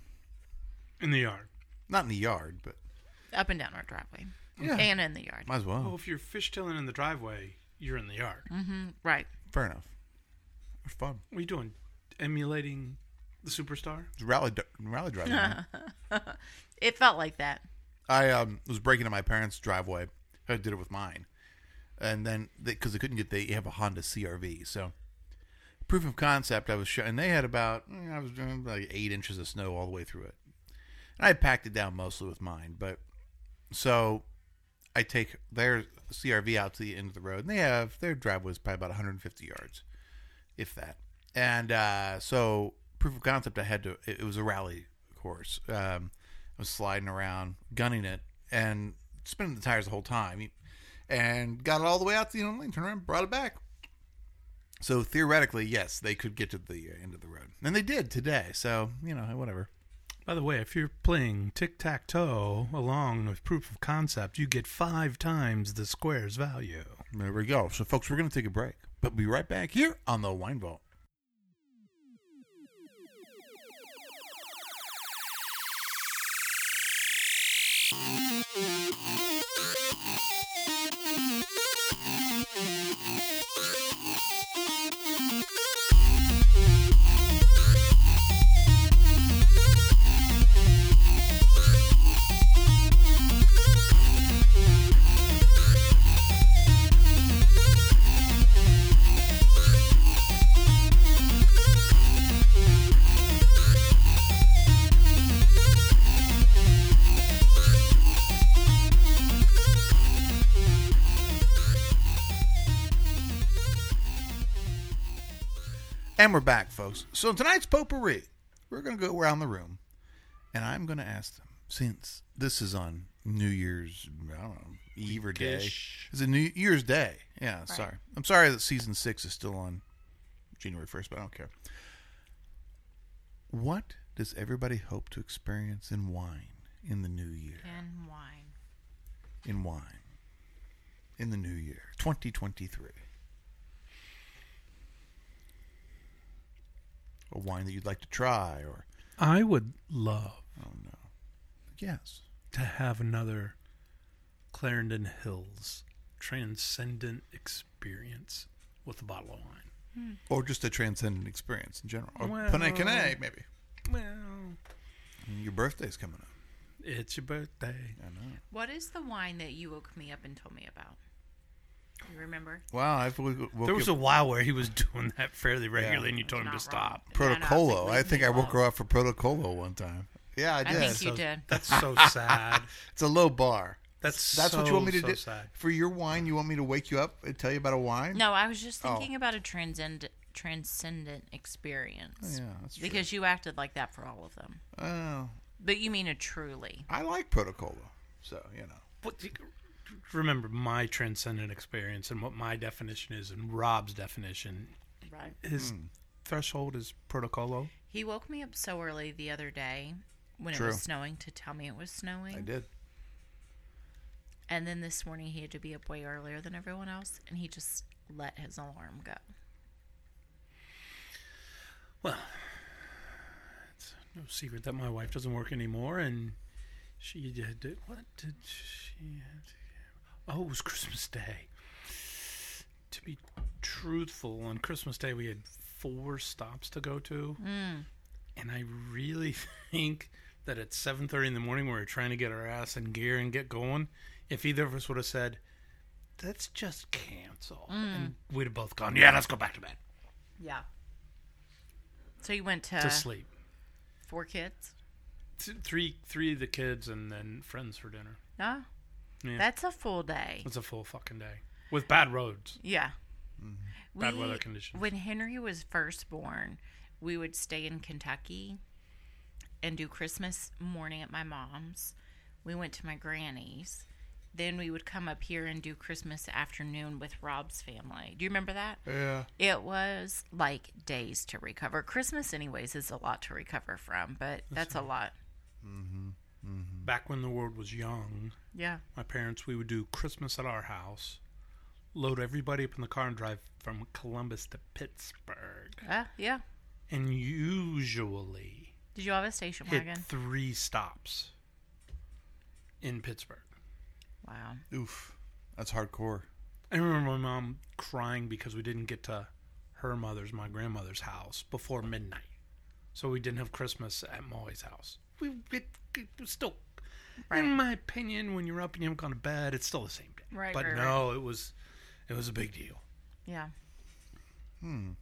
In the yard.
Not in the yard, but
Up and down our driveway.
Yeah.
And in the yard.
might as well.
Well, if you're fishtailing in the driveway, you're in the yard.
Mm-hmm. Right.
Fair enough. It's fun.
What are you doing? Emulating the superstar?
It's rally rally driving. man.
It felt like that.
I um, was breaking into my parents' driveway. I did it with mine, and then because they, they couldn't get, they have a Honda C R V, so proof of concept. I was showing, and they had about I was doing like eight inches of snow all the way through it, and I packed it down mostly with mine. But so I take their C R V out to the end of the road, and they have their driveway is probably about one hundred fifty yards, if that. And uh, so proof of concept, I had to. It, it was a rally course. Um, I was sliding around, gunning it, and spinning the tires the whole time, and got it all the way out to the end of the lane. Turned around, brought it back. So theoretically, yes, they could get to the end of the road, and they did today. So you know, whatever.
By the way, if you're playing tic-tac-toe along with proof of concept, you get five times the square's value.
There we go. So, folks, we're going to take a break, but we'll be right back here on the Wine Vault. And we're back, folks. So tonight's potpourri, we're going to go around the room, and I'm going to ask them, since this is on New Year's, I don't know, Eve or day.
Ish.
It's a New Year's Day. Yeah, sorry. I'm sorry that season six is still on January first, but I don't care. What does everybody hope to experience in wine in the new year?
And wine.
In wine. In the new year, twenty twenty-three. A wine that you'd like to try, or
I would love
oh no, yes,
to have another Clarendon Hills transcendent experience with a bottle of wine.
or just a transcendent experience in general, or
Well-
Panay Canay, maybe.
Well,
Your birthday's coming up.
it's your birthday.
I know.
What is the wine that you woke me up and told me about? You remember?
Wow, I've woke
There was a while where he was doing that fairly regularly, and you told him
Not
to stop.
wrong.
Protocolo.
Yeah, no,
I think I
leave me
woke her up for Protocolo one time. Yeah, I
I
did.
think you
So-
did.
That's so sad.
It's a low bar.
That's
That's what you
so,
want me to
so
do
sad.
for your wine. You want me to wake you up and tell you about a wine?
No, I was just
Oh.
thinking about a transcend transcendent experience.
Yeah, that's true.
Because you acted like that for all of them.
Oh,
But you mean a truly.
I like Protocolo, so you know.
But you- remember my transcendent experience and what my definition is and Rob's definition.
Right.
His
Hmm.
threshold is protocolo.
He woke me up so early the other day when
True.
it was snowing to tell me it was snowing.
I did.
And then this morning he had to be up way earlier than everyone else, and he just let his alarm go.
Well, it's no secret that my wife doesn't work anymore, and she did. What did she? Oh, it was Christmas Day. To be truthful, on Christmas Day we had four stops to go to,
Mm.
and I really think that at seven thirty in the morning we were trying to get our ass in gear and get going, if either of us would have said, let's just cancel, and we'd have both gone, yeah, let's go back to bed.
Yeah. So you went to,
To sleep.
four kids?
Th- Three, three of the kids and then friends for dinner.
No.
Yeah.
That's a full day.
It's a full fucking day. With bad roads.
Yeah.
Bad weather conditions.
When Henry was first born, we would stay in Kentucky and do Christmas morning at my mom's. We went to my granny's. Then we would come up here and do Christmas afternoon with Rob's family. Do you remember that?
Yeah.
It was like days to recover. Christmas, anyways, is a lot to recover from, but that's a lot.
Back when the world was young,
Yeah.
my parents, we would do Christmas at our house, load everybody up in the car and drive from Columbus to Pittsburgh.
Uh, yeah.
And usually
Did you have a station
hit
wagon?
three stops in Pittsburgh.
Wow.
Oof. That's hardcore.
I remember my mom crying because we didn't get to her mother's, my grandmother's house before midnight. So we didn't have Christmas at Molly's house. We it, it was still,
Right.
in my opinion, when you're up and you haven't gone to bed, it's still the same day.
Right,
But
right,
no, it was it was a big deal.
Yeah.
Hmm.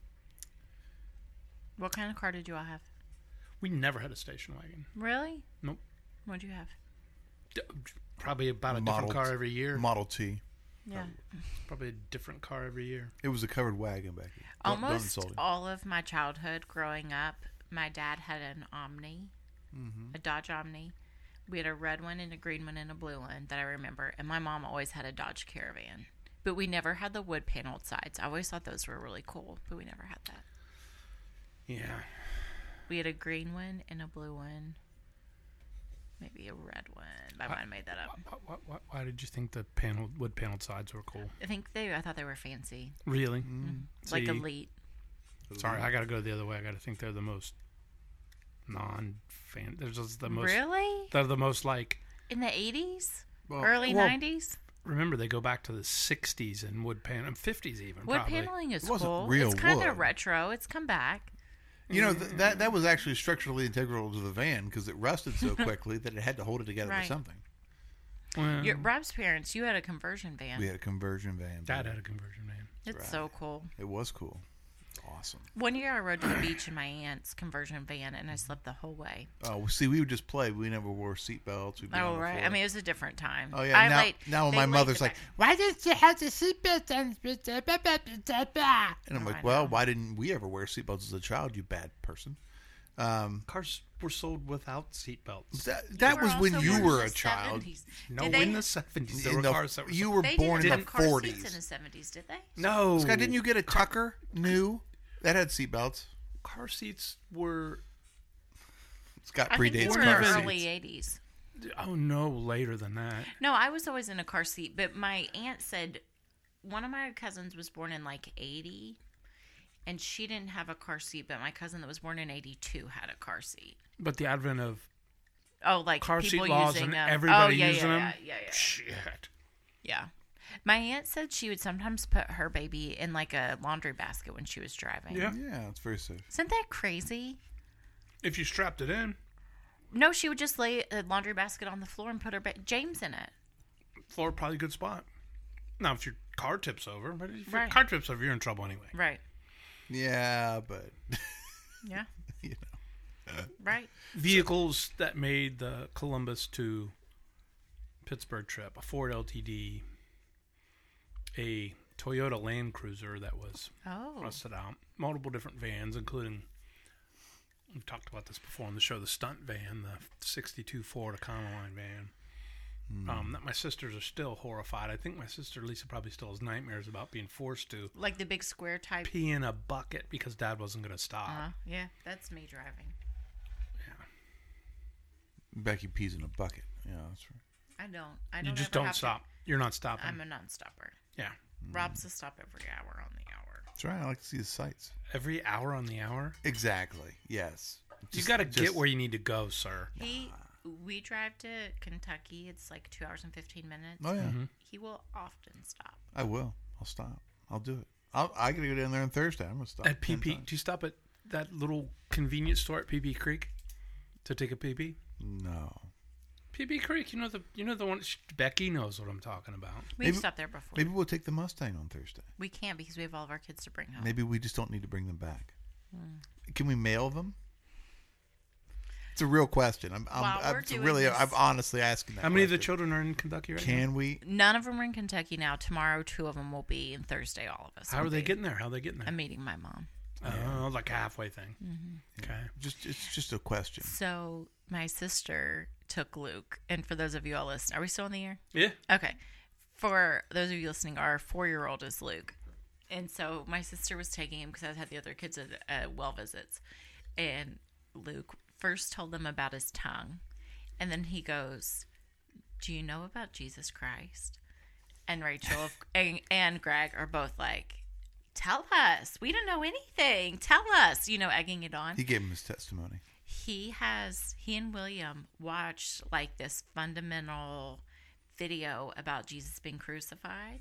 What kind of car did you all have?
We never had a station wagon.
Really?
Nope.
What'd you have?
D- Probably about a
Model
different car every year.
Model T.
Yeah.
Probably a different car every year.
It was a covered wagon back then. Don't- don't
Almost
insult him.
all of my childhood growing up, my dad had an Omni, a Dodge Omni. We had a red one and a green one and a blue one that I remember. And my mom always had a Dodge Caravan. But we never had the wood paneled sides. I always thought those were really cool, but we never had that.
Yeah.
We had a green one and a blue one. Maybe a red one. I might have made that up.
Why, why, why, why did you think the panel wood paneled sides were cool?
I think they, I thought they were fancy.
Really?
Like
See,
elite.
Sorry, I got to go the other way. I got to think they're the most non-fan. They're just the most.
Really?
They're the most like.
In the eighties?
Well,
Early
well,
nineties?
Remember, they go back to the sixties and wood pan and fifties even.
Wood
probably.
paneling is
It wasn't
cool.
real
It's kind
wood.
of retro. It's come back.
You know, th- that that was actually structurally integral to the van because it rusted so quickly that it had to hold it together
Right.
with something.
Well,
Your Rob's parents, you had a conversion van.
We had a conversion van.
Dad
baby.
had a conversion van.
It's
right.
so cool.
It was cool. Awesome.
One year I rode to the beach in my aunt's conversion van and I slept the whole way.
Oh, see, we would just play. We never wore seatbelts. We'd be
Oh,
on the
right.
floor.
I mean, it was a different time.
oh yeah.
I
now,
laid-
now
they
my
laid
mother's
the
like,
back-
Why didn't you have the seatbelt on?
and I'm
Oh,
like,
I
well,
know.
why didn't we ever wear seatbelts as a child? You bad person. Um,
Cars were sold without seatbelts.
that
They
that
were
was when
also
you
born
were
in
a
the
child.
seventies.
No,
Did they
in the
have-
seventies, there
In
were
the-
cars that were.
you
sold-
were
They
born in
didn't
the
have car seats
forties.
in the seventies, did they?
No,
Scott, didn't you get a Tucker new that had seatbelts?
car seats were.
Scott
I think
predates
they were
car
even-
seats.
early eighties.
Oh no, later than that.
No, I was always in a car seat, but my aunt said one of my cousins was born in like eighty, and she didn't have a car seat, but my cousin that was born in eighty-two had a car seat.
But the advent of
Oh, like
car
people
seat laws
using
and
them.
everybody
oh, yeah,
using
yeah,
them.
Yeah, yeah, yeah.
Shit.
Yeah. My aunt said she would sometimes put her baby in like a laundry basket when she was driving.
Yeah.
Yeah, it's very safe.
Isn't that crazy?
If you strapped it in,
No, she would just lay a laundry basket on the floor and put her ba- James in it.
floor probably a good spot. Now, if your car tips over, but if
Right.
your car tips over, you're in trouble anyway.
Right.
Yeah, but
Yeah.
you know,
Right.
Vehicles that made the Columbus to Pittsburgh trip: a Ford L T D, a Toyota Land Cruiser that was
Oh.
rusted out, multiple different vans, including, we've talked about this before on the show, the stunt van, the sixty-two Ford Econoline van. Um, that my sisters are still horrified. I think my sister Lisa probably still has nightmares about being forced to
Like the big square type.
pee in a bucket because Dad wasn't going to stop.
Uh, yeah, that's me driving.
Becky pees in a bucket. Yeah, that's right.
I don't. I don't.
You just
ever
don't
have to-
stop. You're not stopping.
I'm a non-stopper.
yeah.
Rob's a stop every hour on the hour.
That's right. I like to see the sights.
Every hour on the hour.
Exactly. Yes.
You
Just-
got to
just-
get where you need to go, sir.
He, we drive to Kentucky. It's like two hours and fifteen minutes.
Oh yeah,
Mm-hmm.
He will often stop.
I will. I'll stop. I'll do it. I'll, I gotta go down there on Thursday. I'm gonna stop
At P
ten
P,
times.
do you stop at that little convenience store at P P Creek to take a P P?
No.
P B Creek, you know the you know the one. Becky knows what I'm talking about.
We've
Maybe-
stopped there before.
Maybe we'll take the Mustang on Thursday.
We can't because we have all of our kids to bring home.
Maybe we just don't need to bring them back.
Hmm.
Can we mail them? It's a real question. I'm, I'm,
While
I'm
we're doing
really,
this-
I'm honestly asking that.
How many of the
question.
children are in Kentucky right
Can we?
None of them are in Kentucky now. Tomorrow, two of them will be, and Thursday, all of us.
now? How
will
are they
be.
getting there? How are they getting there?
I'm meeting my mom.
Oh, like a halfway thing.
Mm-hmm.
Okay.
Just, it's just a question.
So my sister took Luke, and for those of you all listening, are we still in the air?
Yeah.
Okay. For those of you listening, our four-year-old is Luke. And so my sister was taking him because I had the other kids at uh, well visits. And Luke first told them about his tongue. And then he goes, do you know about Jesus Christ? And Rachel and, and Greg are both like, tell us. We don't know anything. Tell us. You know, egging it on.
He gave him his testimony.
He has, he and William watched like this fundamental video about Jesus being crucified.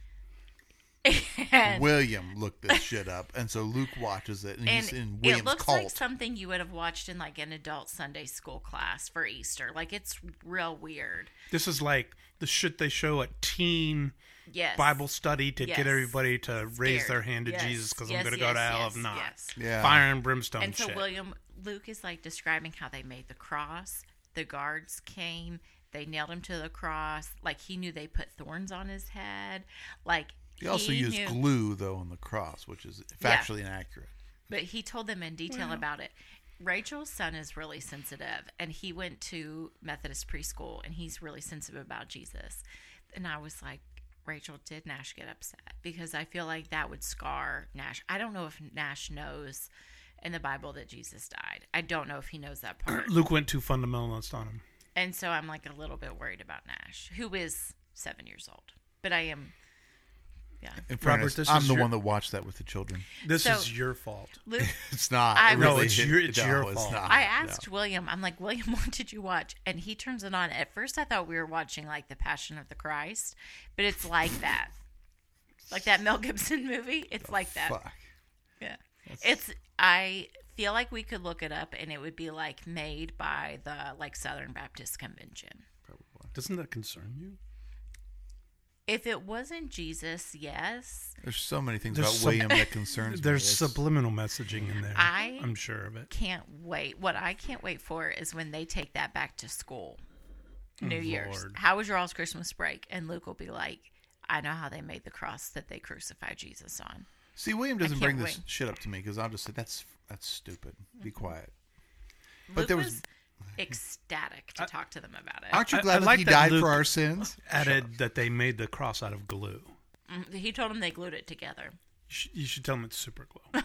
And,
William looked this shit up, and so Luke watches it, and,
and
he's in William's
it looks
cult.
like something you would have watched in like an adult Sunday school class for Easter. Like it's real weird.
This is like the shit they show at teen
Yes.
Bible study to
Yes.
get everybody to raise
Scared.
their hand to
Yes.
Jesus because
Yes,
I'm going to
yes,
go to hell
yes,
if not.
yes.
Yeah.
Fire and brimstone
And so
shit.
William, Luke is like describing how they made the cross. The guards came, they nailed him to the cross. Like he knew they put thorns on his head. Like
He also used
knew,
glue, though, on the cross, which is
Yeah.
factually inaccurate.
But he told them in detail about it. Rachel's son is really sensitive, and he went to Methodist preschool, and he's really sensitive about Jesus. And I was like, Rachel, did Nash get upset? Because I feel like that would scar Nash. I don't know if Nash knows in the Bible that Jesus died. I don't know if he knows that part.
Luke went too fundamentalist on him.
And so I'm like a little bit worried about Nash, who is seven years old. But I am, yeah.
In
Robert,
fairness,
this
I'm
is
the
your-
one that watched that with the children.
This
So-
is your fault.
Luke,
It's not.
I
It
was-
No,
really
it's
hit-
your- it's
no,
your
it's
fault.
not.
I
No.
asked William, I'm like, William, what did you watch? And he turns it on. At first, I thought we were watching like The Passion of the Christ, but it's like that. Like that Mel Gibson movie. It's like that.
Fuck.
Yeah. It's, I feel like we could look it up and it would be like made by the like Southern Baptist Convention.
Doesn't that concern you?
If it wasn't Jesus, yes.
There's so many things
There's
about
some-
William that concerns
There's
me. It's-
subliminal messaging in there.
I-
I'm sure of it.
Can't wait. What I can't wait for is when they take that back to school. New Year's.
Lord.
How was your all's Christmas break? And Luke will be like, I know how they made the cross that they crucified Jesus on.
See, William doesn't
can't
bring this
wait.
shit up to me because I'll just say that's that's stupid. Be quiet.
Luke
But there
was,
was-
ecstatic to talk to them about it.
Aren't you
I-
glad
I
that
like
he
that
died
Luke-
for our sins?
Added that they made the cross out of glue.
Mm, He told them they glued it together.
You should, you should tell them it's super glue.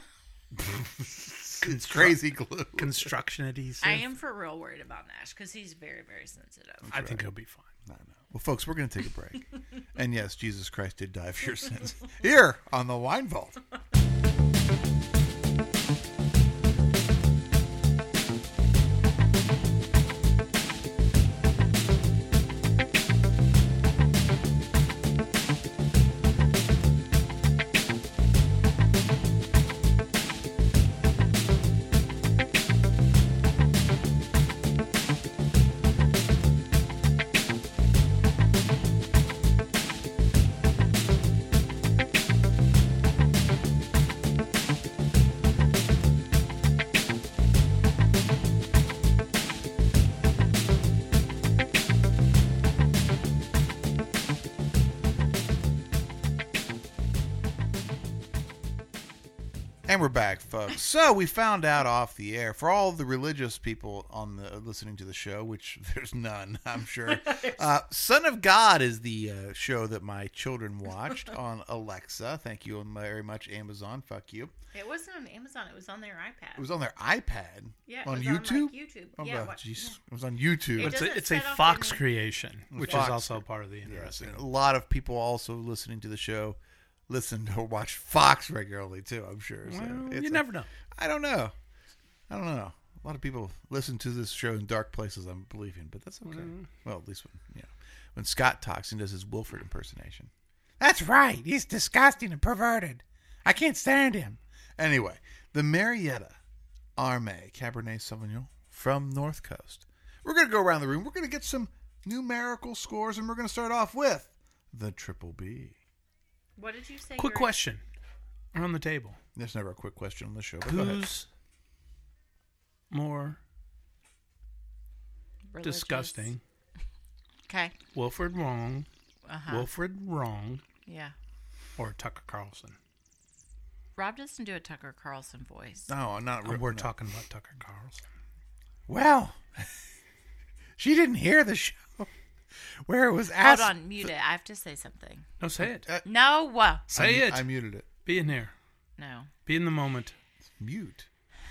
It's crazy glue.
Construction adhesive.
I am for real worried about Nash because he's very, very sensitive.
I think he'll be fine.
I know. Well, folks, we're going to take a break. And yes, Jesus Christ did die for your sins. Here on the Wine Vault. And we're back, folks. So we found out off the air for all the religious people on the listening to the show, which there's none, I'm sure. Uh, Son of God is the uh, show that my children watched on Alexa. Thank you very much, Amazon. Fuck you.
It wasn't on Amazon. It was on their iPad.
It was on their iPad.
Yeah, it
on
was
YouTube.
on, like, YouTube.
Oh,
Yeah,
God,
what-
jeez.
yeah.
It was on YouTube.
It
It's a,
doesn't
it's a
set off
Fox
in-
creation, which
Fox.
is also part of the
Yes,
interesting.
and a lot of people also listening to the show listen or watch Fox regularly too. I'm sure. So
Well,
it's
you
a-
never know.
I don't know. I don't know. A lot of people listen to this show in dark places, I'm believing, but that's okay. Well, at least when you know when Scott talks and does his Wilford impersonation.
That's right. He's disgusting and perverted. I can't stand him.
Anyway, the Marietta Arme Cabernet Sauvignon from North Coast We're going to go around the room. We're going to get some numerical scores, and we're going to start off with the Triple B.
What did you say?
Quick
your-
question. On the table.
There's never a quick question on the show. But go ahead.
Who's more
Religious.
disgusting?
Okay.
Wilfred Wrong,
Uh-huh.
Wilfred Wrong,
Yeah.
or Tucker Carlson?
Rob doesn't do a Tucker Carlson voice.
No, not
Oh,
re-
we're
no.
talking about Tucker Carlson.
Well, she didn't hear the show where it was
Hold
asked.
on, mute it. I have to say something.
No, say it.
Uh,
No. uh,
Say
I,
it.
I muted it.
Be in there.
No.
Be in the moment.
Mute.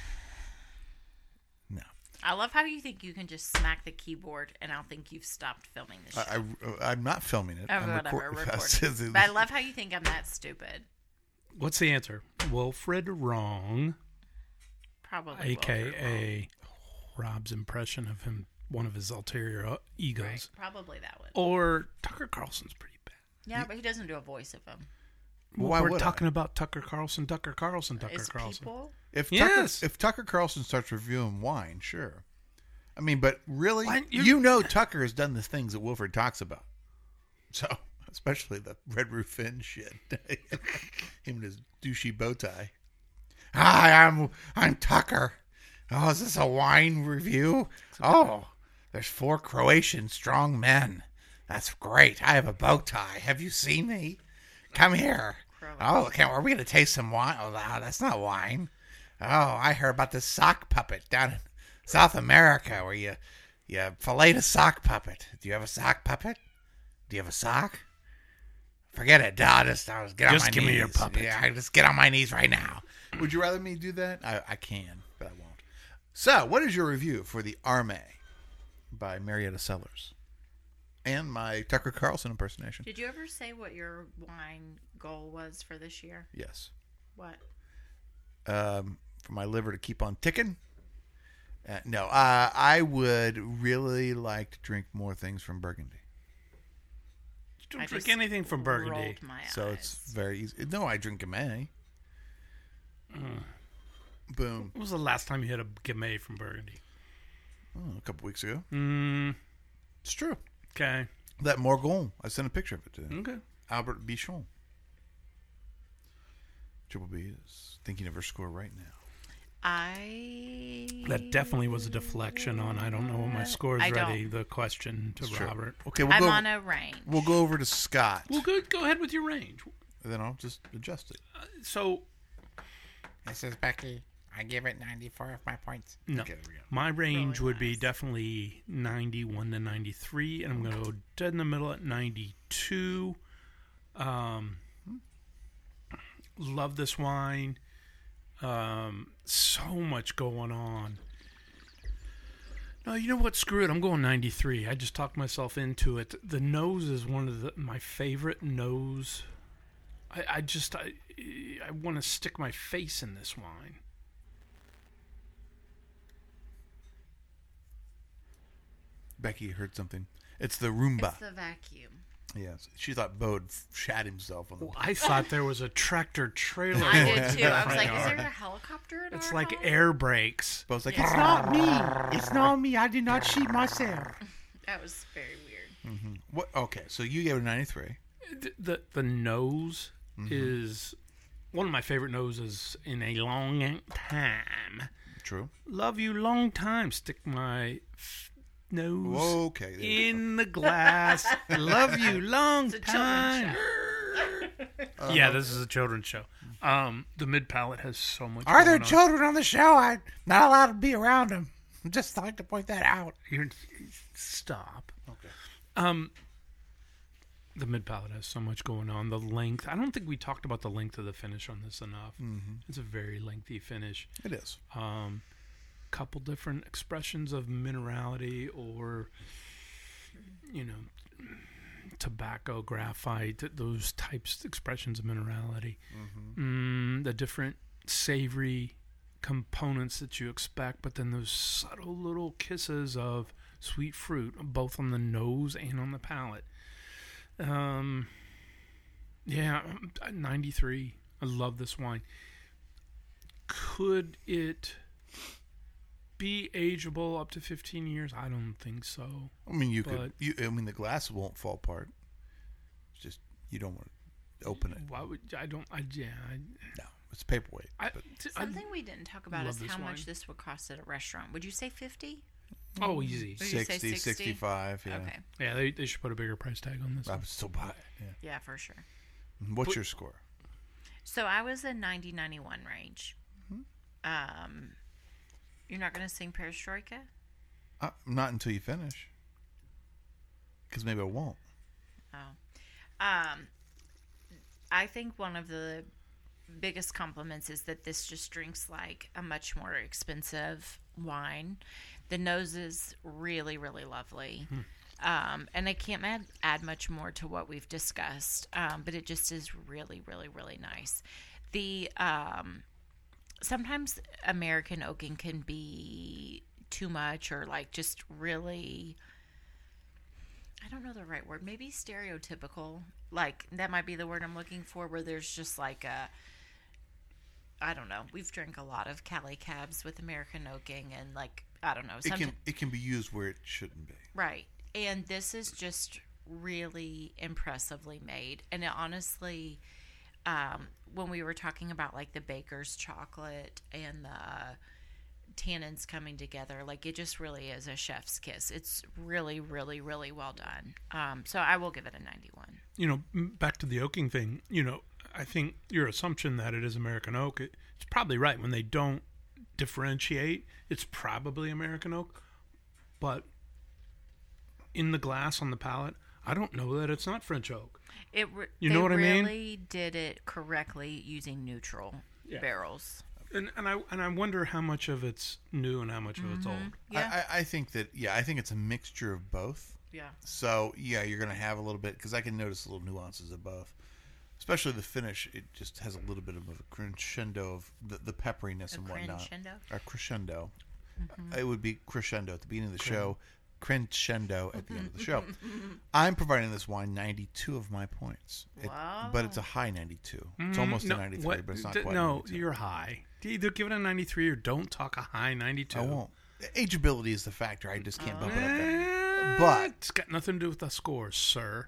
No.
I love how you think you can just smack the keyboard and I'll think you've stopped filming the show.
I, I, I'm not filming it.
Oh,
I'm
whatever,
record-
recording. But I love how you think I'm that stupid.
What's the answer? Wilfred Wrong,
Probably.
a k
Wilfred Wrong.
a. Rob's impression of him, one of his ulterior uh, egos.
Right. Probably that one.
Or Tucker Carlson's pretty bad.
Yeah, but he doesn't do a voice of him.
Well,
Why
we're
would I?
talking about Tucker Carlson, Tucker Carlson, Tucker
Is
Carlson.
people?
If
Yes.
Tucker, if Tucker Carlson starts reviewing wine, sure. I mean, but really,
Why-
you
you're-
know Tucker has done the things that Wilfred talks about. So, especially the Red Roof Inn shit. Him and his douchey bow tie.
Hi, I'm I'm Tucker. Oh, is this a wine review? Oh, there's four Croatian strong men. That's great. I have a bow tie. Have you seen me? Come here. Oh, can, are we going to taste some wine? Oh, no, that's not wine. Oh, I heard about this sock puppet down in South America where you, you fillet a sock puppet. Do you have a sock puppet? Do you have a sock? Forget it. I'll just, I'll just get
Just
on my
give
knees.
me your puppet.
Yeah, I just get on my knees right now.
Would you rather me do that? I, I can, but I won't. So, what is your review for the Arme by Marietta Sellers? And my Tucker Carlson impersonation.
Did you ever say what your wine goal was for this year?
Yes.
What?
Um, for my liver to keep on ticking. Uh, no, uh, I would really like to drink more things from Burgundy.
Don't
I
drink
just
anything from Burgundy.
rolled my
So
eyes.
it's very easy. No, I drink Gamay. Boom.
When was the last time you had a Gamay from Burgundy?
Oh, a couple weeks ago.
Mm,
It's true.
okay.
That Morgon. I sent a picture of it to him.
Okay.
Albert Bichon. Triple B is thinking of her score right now.
I.
That definitely was a deflection on I don't know what my score is
I don't.
ready. The question to
True.
Robert.
Okay, we'll
I'm
go.
on a range.
We'll go over to Scott.
Well, go go ahead with your range.
Then I'll just adjust it.
So
This is Becky. I give it ninety-four of my points.
no,
Okay, there we go.
my range
Really
would be
nice.
definitely ninety-one to ninety-three, and I'm going to go dead in the middle at ninety-two. Um, love this wine. Um, so much going on. No, you know what? Screw it. I'm going ninety-three. I just talked myself into it. The nose is one of the, my favorite nose. I, I just I, I want to stick my face in this wine.
Becky heard something. It's the Roomba.
It's the vacuum.
Yes. She thought Bo had f- shat himself on the.
I thought there was a tractor trailer.
I
going
did
through
too.
the
I was
front
like, is
yard.
there a helicopter at
It's
our
like
house?
air brakes.
Bo's like,
Yeah.
It's not me. It's not me. I did not shoot myself.
That was very weird.
what? Okay, so you gave it a ninety-three.
The the, the nose is one of my favorite noses in a long time.
True.
Love you long time. Stick my f- nose
Okay. there we
in the glass. Love you long
It's a
time.
children's show.
Yeah, this is a children's show. Um, the mid palate has so much.
Are there
going on.
children on the show? I'm not allowed to be around them. Just like to point that out.
You're, stop.
Okay.
Um, the mid palate has so much going on. The length. I don't think we talked about the length of the finish on this enough. Mm-hmm. It's a very lengthy finish.
It is.
Um, couple different expressions of minerality, or you know, tobacco, graphite. Those types expressions of minerality. Mm, the different savory components that you expect, but then those subtle little kisses of sweet fruit, both on the nose and on the palate. Um, yeah, ninety-three. I love this wine. Could it be ageable up to fifteen years? I don't think so.
I mean, you
But-
could. You, I mean, the glass won't fall apart. It's just you don't want to open it.
Why would I don't? I yeah. I,
No, it's paperweight.
I,
but
t- I-
Something we didn't talk about
love
is
this
how
wine.
much this would cost at a restaurant. Would you say fifty?
oh, easy.
Would you say
sixty,
sixty?
sixty-five, yeah.
Okay.
Yeah, they they should put a bigger price tag on this.
I
one.
would still buy it. Yeah.
Yeah, for sure.
What's
But-
your score?
So I was in ninety ninety-one range. Um, you're not going to sing Perestroika?
Uh, not until you finish. Because maybe I won't.
Oh. Um, I think one of the biggest compliments is that this just drinks like a much more expensive wine. The nose is really, really lovely. Um, and I can't add, add much more to what we've discussed, um, but it just is really, really, really nice. The um, sometimes American oaking can be too much or like just really, I don't know the right word, maybe stereotypical. Like that might be the word I'm looking for, where there's just like a, I don't know. We've drank a lot of Cali Cabs with American oaking, and like I don't know.
It
somet-
can it can be used where it shouldn't be.
Right. And this is just really impressively made. And it honestly, um, when we were talking about like the baker's chocolate and the tannins coming together, like it just really is a chef's kiss. It's really, really, really well done. Um, so I will give it a ninety-one.
You know, m- back to the oaking thing. You know, I think your assumption that it is American oak, it, it's probably right. When they don't differentiate, it's probably American oak. But in the glass on the palate, I don't know that it's not French oak.
It re-
You
they
know what I mean?
really did it correctly using neutral
Yeah.
barrels.
And and I and I wonder how much of it's new and how much of it's old.
Yeah.
I, I, I think that, yeah, I think it's a mixture of both.
Yeah.
So, yeah, you're going to have a little bit, because I can notice little nuances of both. Especially the finish, it just has a little bit of a crescendo of the, the pepperiness
A
and whatnot.
crescendo?
A crescendo. It would be crescendo at the beginning of the show, crescendo at the end of the show. I'm providing this wine ninety-two of my points. It- But it's a high ninety-two. It's almost
Mm, no,
a ninety-three,
what-
but it's not
d-
quite
No,
ninety-two.
you're high. Either give it a ninety-three or don't talk a high ninety-two.
I won't. Ageability is the factor. I just can't bump it up there.
Eh,
But-
it's got nothing to do with the scores, sir.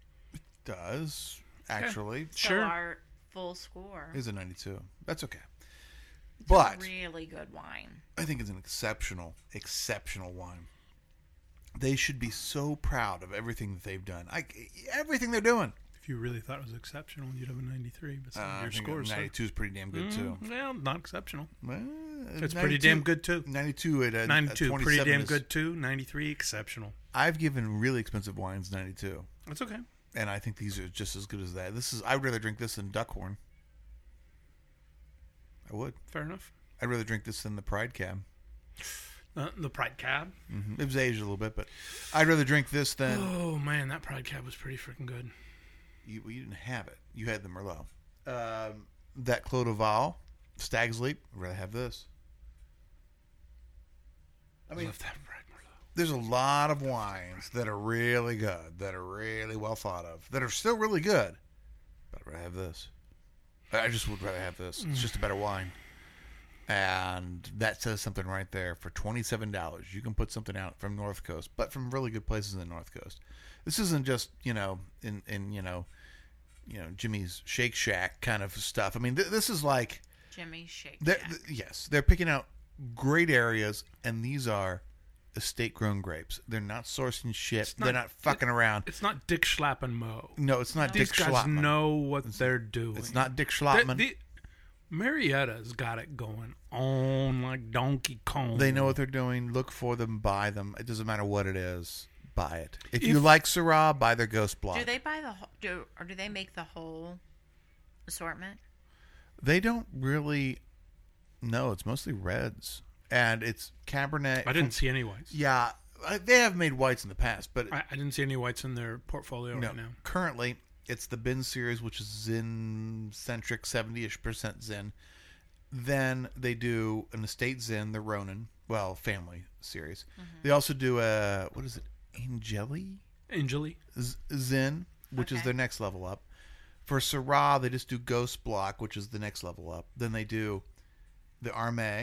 Does, actually.
So
Sure.
our full score
Is a ninety-two. That's okay.
is
But
a really good wine.
I think it's an exceptional, exceptional wine. They should be so proud of everything that they've done. I, everything they're doing.
If you really thought it was exceptional, you'd have a ninety-three. But
Uh,
some of
I
your
think
scores, sir.
ninety-two is pretty damn good, too.
Mm, well, not exceptional.
Well,
It's pretty damn good, too.
ninety-two at a,
ninety-two,
a
pretty damn
is-
good, too. ninety-three, exceptional.
I've given really expensive wines ninety-two.
That's okay.
And I think these are just as good as that. This is. I'd rather drink this than Duckhorn. I would.
Fair enough.
I'd rather drink this than the Pride Cab.
Uh, the Pride Cab.
Mm-hmm. It was aged a little bit, but I'd rather drink this than.
Oh, man, that Pride Cab was pretty freaking good.
You, well, you didn't have it. You had the Merlot. Um, that Clos de Val, Stag's Leap. I'd rather have this.
I
mean-
love that Pride Merlot.
There's a lot of wines that are really good, that are really well thought of, that are still really good. But I'd rather have this. I just would rather have this. It's just a better wine. And that says something right there. For twenty-seven dollars, you can put something out from North Coast, but from really good places in the North Coast. This isn't just, you know, in, in you know, you know, Jimmy's Shake Shack kind of stuff. I mean, th- this is like,
Jimmy Shake
they're,
Shack.
th- yes, they're picking out great areas, and these are estate-grown grapes. They're not sourcing shit.
not-
they're not fucking around.
It's not Dick Schlapp and Mo.
No, it's not
These
Dick
guys
Schlottman.
know what they're doing.
It's not Dick
The-
Schlottman.
the- Marietta's got it going on like Donkey Kong.
They know what they're doing. Look for them. Buy them. It doesn't matter what it is. Buy it. If,
If-
you like Syrah, buy their Ghost Block.
Do they buy the whole, do or do they make the whole assortment?
They don't really. No, it's mostly reds, and it's Cabernet.
I didn't see any whites.
Yeah, uh, they have made whites in the past, but
I, I didn't see any whites in their portfolio
no,
right now.
currently it's the Bin series, which is Zin centric, seventy-ish percent Zin. Then they do an Estate Zin, the Ronin, well, family series. They also do a what is it, Angeli
Angeli.
Z- Zin, which is
Okay.
their next level up. For Syrah, they just do Ghost Block, which is the next level up. Then they do the Armé,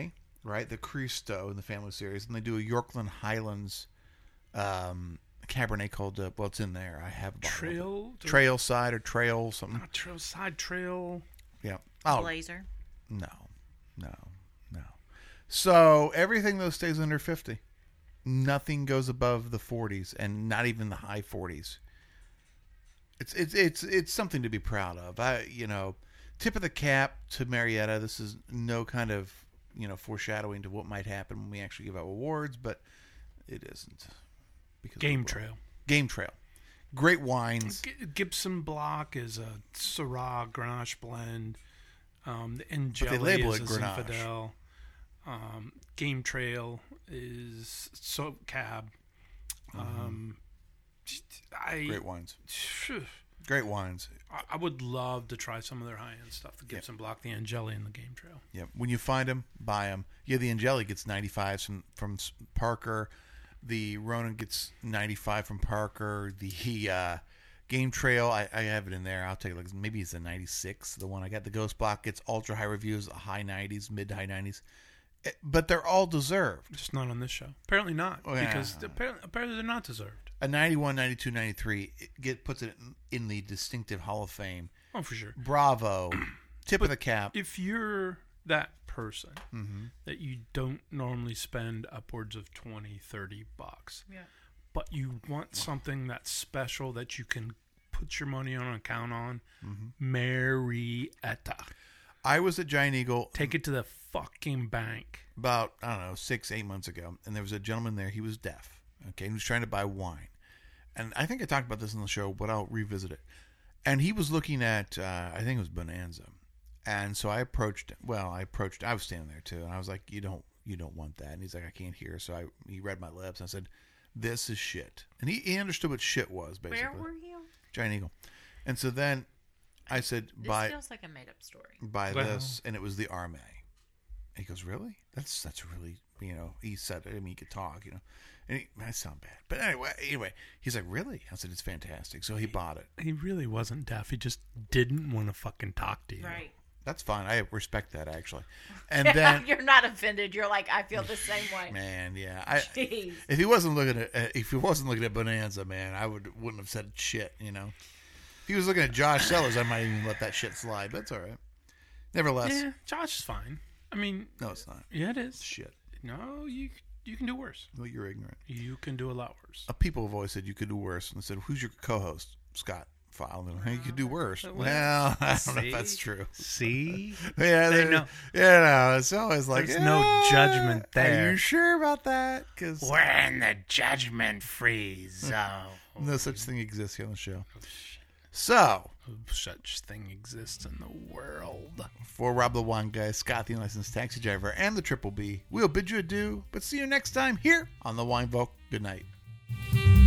right? The Cristo in the family series, and they do a Yorkland Highlands um, Cabernet called. Uh, well, it's in there. I have a bottle of it.
Trail,
Trail side or trail something.
not trail side trail.
Yeah. Oh
Blazer.
no, no, no. So everything though stays under fifty. Nothing goes above the forties, and not even the high forties. It's it's it's it's something to be proud of. I you know, tip of the cap to Marietta. This is no kind of you know foreshadowing to what might happen when we actually give out awards, but it isn't. Because
Game Trail.
Game Trail. Great wines.
G- Gibson Block is a Syrah Grenache blend. Um, the Angeli
label
is
it
a
Grenache.
Zinfandel. Um, Game Trail is So Cab. Um, I,
Great wines.
Phew.
Great wines.
I I would love to try some of their high end stuff. The Gibson Block, the Angeli, and the Game Trail.
Yeah. When you find them, buy them. Yeah, the Angeli gets ninety-fives from from Parker. The Ronan gets ninety-five from Parker. The uh, Game Trail, I, I have it in there. I'll take a look. Maybe it's a ninety-six. The one I got, the Ghost Block, gets ultra high reviews, high nineties, mid to high nineties. But they're all deserved.
Just not on this show. Apparently not,
Oh, yeah.
because apparently, apparently they're not deserved.
A ninety-one, ninety-two, ninety-three it get puts it in, in the distinctive Hall of Fame.
Oh, for sure.
Bravo. Tip of the cap.
If you're that person
Mm-hmm.
that you don't normally spend upwards of twenty, thirty bucks,
Yeah.
but you want something that's special that you can put your money on and count on, Marietta.
I was at Giant Eagle
Take it to the fucking bank.
about, I don't know, six, eight months ago, and there was a gentleman there. He was deaf, okay, and he was trying to buy wine. And I think I talked about this on the show, but I'll revisit it. And he was looking at, uh, I think it was Bonanza. And so I approached, well, I approached, I was standing there too, and I was like, you don't, you don't want that. And he's like, I can't hear. So I, he read my lips, and I said, this is shit. And he, he understood what shit was, basically.
Where were you?
Giant Eagle. And so then I said,
This
buy,
feels like a made up story.
buy
Well.
this, and it was the Arme. And he goes, really? That's that's really, you know. He said, I mean, he could talk, you know. And he, that sound bad, but anyway, anyway, he's like, really? I said, it's fantastic. So he bought it.
He really wasn't deaf. He just didn't want to fucking talk to you.
Right.
That's fine. I respect that actually. And then,
You're not offended. You're like, I feel the same way.
man, yeah, I.
Jeez.
If he wasn't looking at, uh, if he wasn't looking at Bonanza, man, I would wouldn't have said shit, you know. If he was looking at Josh Sellers, I might even let that shit slide. But it's all right. Nevertheless,
Yeah, Josh is fine. I mean,
no, it's not.
yeah, it is.
Shit.
No, you you can do worse.
Well, you're ignorant.
You can do a lot worse.
Uh, people have always said you could do worse, and said, "Who's your co-host?" Scott File. Hey, you could do worse.
Well,
Well, I don't know
see?
if that's true.
See?
Yeah,
They
there-
know.
Yeah, no, it's always like
There's no
"Ah,
judgment
Are
there."
you sure about that? Because
We're in the judgment free zone.
no such thing exists here on the show. So,
No such thing exists in the world.
for Rob the Wine Guy, Scott the Unlicensed Taxi Driver, and the Triple B, we'll bid you adieu, but see you next time here on the Wine Vault. Good night.